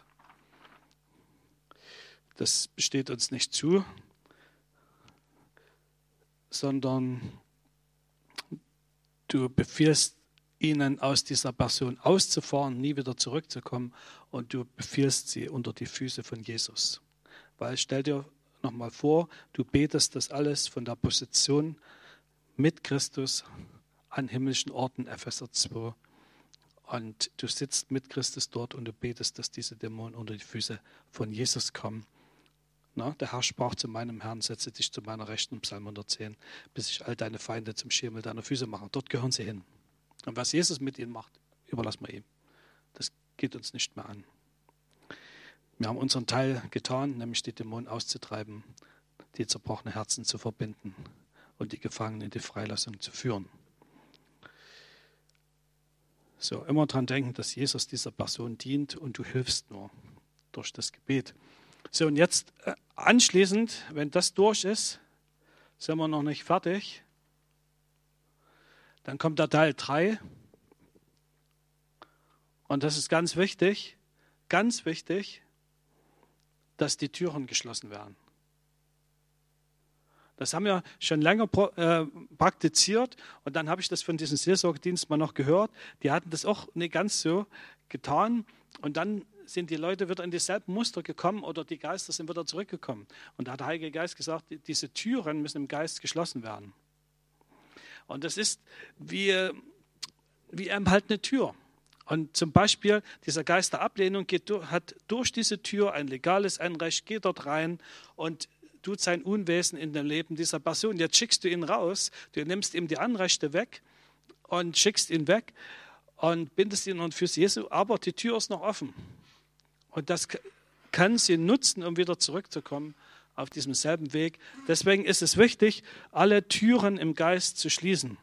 Das steht uns nicht zu, sondern du befiehlst ihnen, aus dieser Person auszufahren, nie wieder zurückzukommen und du befiehlst sie unter die Füße von Jesus. Weil stell dir nochmal vor, du betest das alles von der Position mit Christus an himmlischen Orten, Epheser 2. Und du sitzt mit Christus dort und du betest, dass diese Dämonen unter die Füße von Jesus kommen. Na, der Herr sprach zu meinem Herrn, setze dich zu meiner Rechten, Psalm 110, bis ich all deine Feinde zum Schemel deiner Füße mache. Dort gehören sie hin. Und was Jesus mit ihnen macht, überlassen wir ihm. Das geht uns nicht mehr an. Wir haben unseren Teil getan, nämlich die Dämonen auszutreiben, die zerbrochenen Herzen zu verbinden und die Gefangenen in die Freilassung zu führen. So, immer daran denken, dass Jesus dieser Person dient und du hilfst nur durch das Gebet. So, und jetzt anschließend, wenn das durch ist, sind wir noch nicht fertig. Dann kommt der Teil 3. Und das ist ganz wichtig, dass die Türen geschlossen werden. Das haben wir schon länger praktiziert und dann habe ich das von diesem Seelsorgedienst mal noch gehört. Die hatten das auch nicht ganz so getan und dann sind die Leute wieder in dieselben Muster gekommen oder die Geister sind wieder zurückgekommen. Und da hat der Heilige Geist gesagt, diese Türen müssen im Geist geschlossen werden. Und das ist wie halt eine Tür. Und zum Beispiel dieser Geist der Ablehnung hat durch diese Tür ein legales Anrecht, geht dort rein und tut sein Unwesen in dem Leben dieser Person. Jetzt schickst du ihn raus, du nimmst ihm die Anrechte weg und schickst ihn weg und bindest ihn an den Fuß Jesu, aber die Tür ist noch offen. Und das kann sie nutzen, um wieder zurückzukommen auf diesem selben Weg. Deswegen ist es wichtig, alle Türen im Geist zu schließen.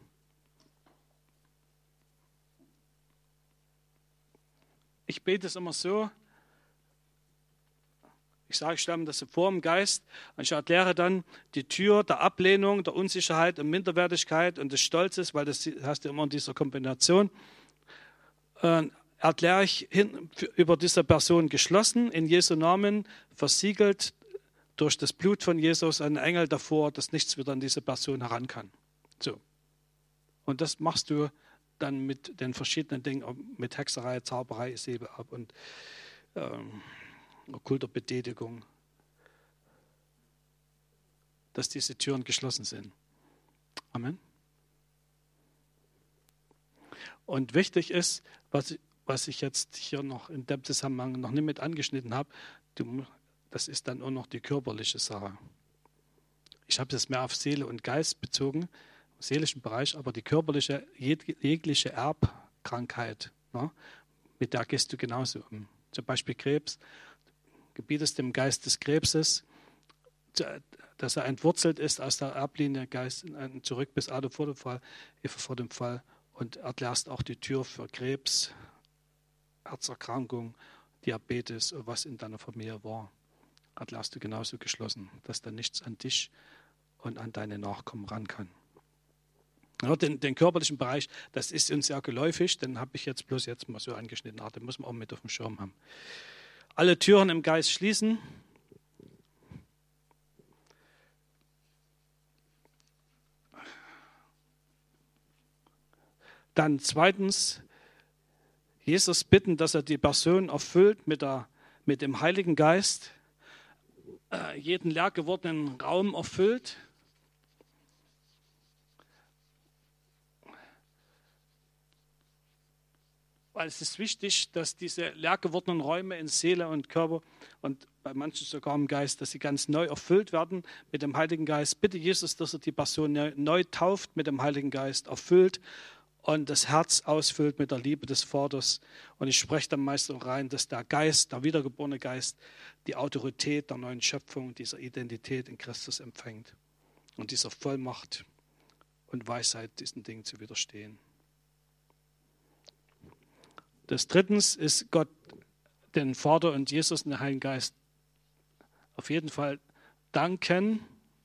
Ich bete es immer so, ich stelle mir das vor im Geist und ich erkläre dann die Tür der Ablehnung, der Unsicherheit und Minderwertigkeit und des Stolzes, weil das hast du immer in dieser Kombination, erkläre ich über diese Person geschlossen, in Jesu Namen, versiegelt durch das Blut von Jesus, ein Engel davor, dass nichts wieder an diese Person heran kann. So. Und das machst du dann mit den verschiedenen Dingen, mit Hexerei, Zauberei, Säbelab und okkulter Betätigung, dass diese Türen geschlossen sind. Amen. Und wichtig ist, was ich jetzt hier noch in dem Zusammenhang noch nicht mit angeschnitten habe, das ist dann auch noch die körperliche Sache. Ich habe das mehr auf Seele und Geist bezogen, im seelischen Bereich, aber die körperliche, jegliche Erbkrankheit, ne, mit der gehst du genauso um. Zum Beispiel Krebs, gebietest dem Geist des Krebses, dass er entwurzelt ist aus der Erblinie Geist zurück bis Adam vor dem Fall, Eva vor dem Fall, und erklärst auch die Tür für Krebs, Herzerkrankung, Diabetes und was in deiner Familie war. Erklärst du genauso geschlossen, dass da nichts an dich und an deine Nachkommen ran kann. Ja, den körperlichen Bereich, das ist uns ja geläufig, den habe ich jetzt mal so angeschnitten, den muss man auch mit auf dem Schirm haben. Alle Türen im Geist schließen. Dann zweitens, Jesus bitten, dass er die Person erfüllt mit dem Heiligen Geist, jeden leer gewordenen Raum erfüllt. Weil es ist wichtig, dass diese leer gewordenen Räume in Seele und Körper und bei manchen sogar im Geist, dass sie ganz neu erfüllt werden mit dem Heiligen Geist. Bitte Jesus, dass er die Person neu tauft mit dem Heiligen Geist, erfüllt und das Herz ausfüllt mit der Liebe des Vaters. Und ich spreche dann meist auch rein, dass der Geist, der wiedergeborene Geist, die Autorität der neuen Schöpfung, dieser Identität in Christus empfängt und dieser Vollmacht und Weisheit, diesen Dingen zu widerstehen. Das drittens ist Gott, den Vater und Jesus und den Heiligen Geist auf jeden Fall danken.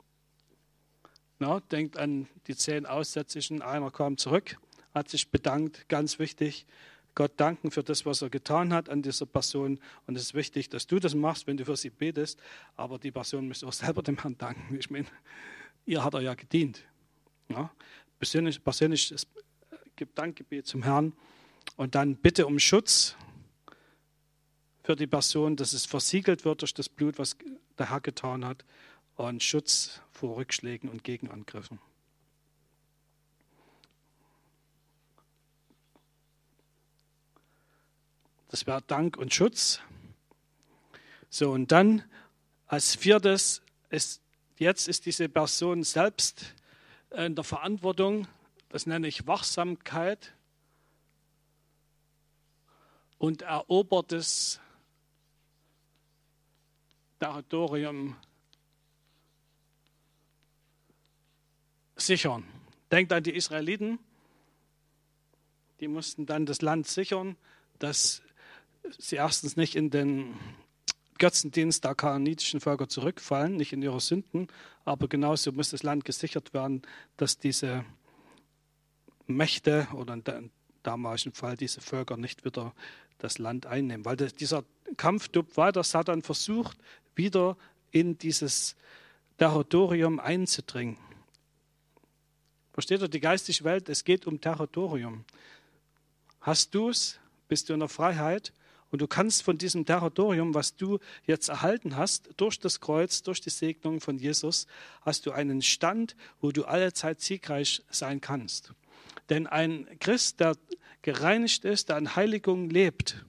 Na, denkt an die 10 Aussätzigen, einer kam zurück, hat sich bedankt, ganz wichtig. Gott danken für das, was er getan hat an dieser Person. Und es ist wichtig, dass du das machst, wenn du für sie betest. Aber die Person muss auch selber dem Herrn danken. Ich meine, ihr hat er ja gedient. Ja? Persönlich gibt Dankgebet zum Herrn. Und dann bitte um Schutz für die Person, dass es versiegelt wird durch das Blut, was der Herr getan hat. Und Schutz vor Rückschlägen und Gegenangriffen. Das wäre Dank und Schutz. So, und dann als viertes ist diese Person selbst in der Verantwortung, das nenne ich Wachsamkeit und erobertes Territorium sichern. Denkt an die Israeliten, die mussten dann das Land sichern, dass sie erstens nicht in den Götzendienst der kanaanitischen Völker zurückfallen, nicht in ihre Sünden, aber genauso muss das Land gesichert werden, dass diese Mächte oder in damaligen Fall diese Völker nicht wieder das Land einnehmen. Weil dieser Kampf tobt weiter, Satan versucht wieder in dieses Territorium einzudringen. Versteht ihr, die geistige Welt, es geht um Territorium. Hast du es, bist du in der Freiheit und du kannst von diesem Territorium, was du jetzt erhalten hast, durch das Kreuz, durch die Segnung von Jesus, hast du einen Stand, wo du allezeit siegreich sein kannst. Denn ein Christ, der gereinigt ist, der in Heiligung lebt,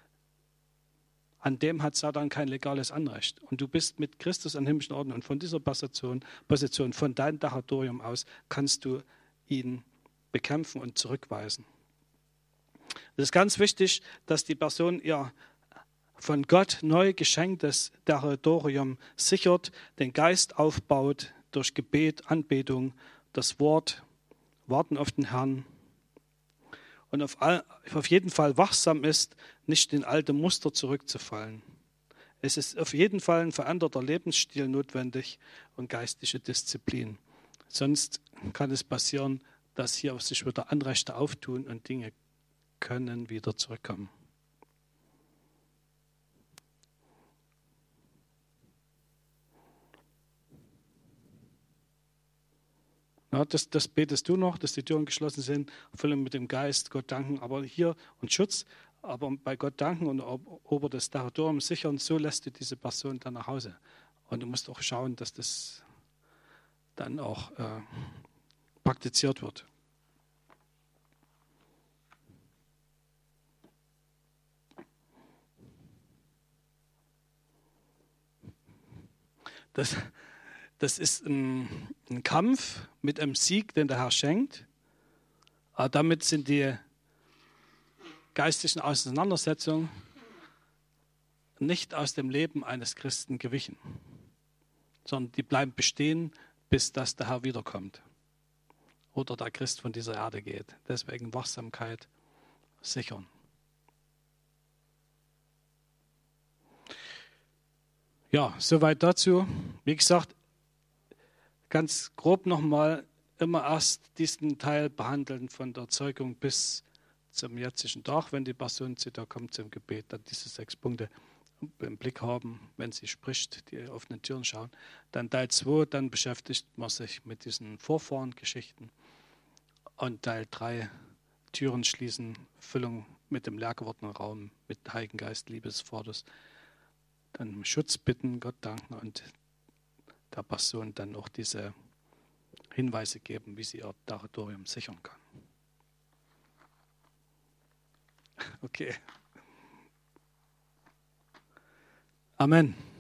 an dem hat Satan kein legales Anrecht. Und du bist mit Christus an himmlischen Orten und von dieser Position, von deinem Territorium aus, kannst du ihn bekämpfen und zurückweisen. Es ist ganz wichtig, dass die Person ihr von Gott neu geschenktes Territorium sichert, den Geist aufbaut durch Gebet, Anbetung, das Wort, Warten auf den Herrn und auf jeden Fall wachsam ist, nicht in alte Muster zurückzufallen. Es ist auf jeden Fall ein veränderter Lebensstil notwendig und geistliche Disziplin. Sonst kann es passieren, dass hier sich wieder Anrechte auftun und Dinge können wieder zurückkommen. Ja, das betest du noch, dass die Türen geschlossen sind, Erfüllung mit dem Geist, Gott danken, aber hier und Schutz, aber bei Gott danken und ober das Territorium sichern, so lässt du diese Person dann nach Hause. Und du musst auch schauen, dass das dann auch praktiziert wird. Das ist ein Kampf mit einem Sieg, den der Herr schenkt. Aber damit sind die geistlichen Auseinandersetzung nicht aus dem Leben eines Christen gewichen, sondern die bleiben bestehen, bis dass der Herr wiederkommt oder der Christ von dieser Erde geht. Deswegen Wachsamkeit sichern. Ja, soweit dazu. Wie gesagt, ganz grob nochmal immer erst diesen Teil behandeln von der Zeugung bis zum jetzigen Tag, wenn die Person zu dir kommt zum Gebet, dann diese 6 Punkte im Blick haben, wenn sie spricht, die offenen Türen schauen. Dann Teil 2, dann beschäftigt man sich mit diesen Vorfahren-Geschichten. Und Teil 3, Türen schließen, Füllung mit dem leer gewordenen Raum, mit Heiligen Geist, Liebe des Vaters. Dann um Schutz bitten, Gott danken und der Person dann auch diese Hinweise geben, wie sie ihr Territorium sichern kann. Okay. Amen.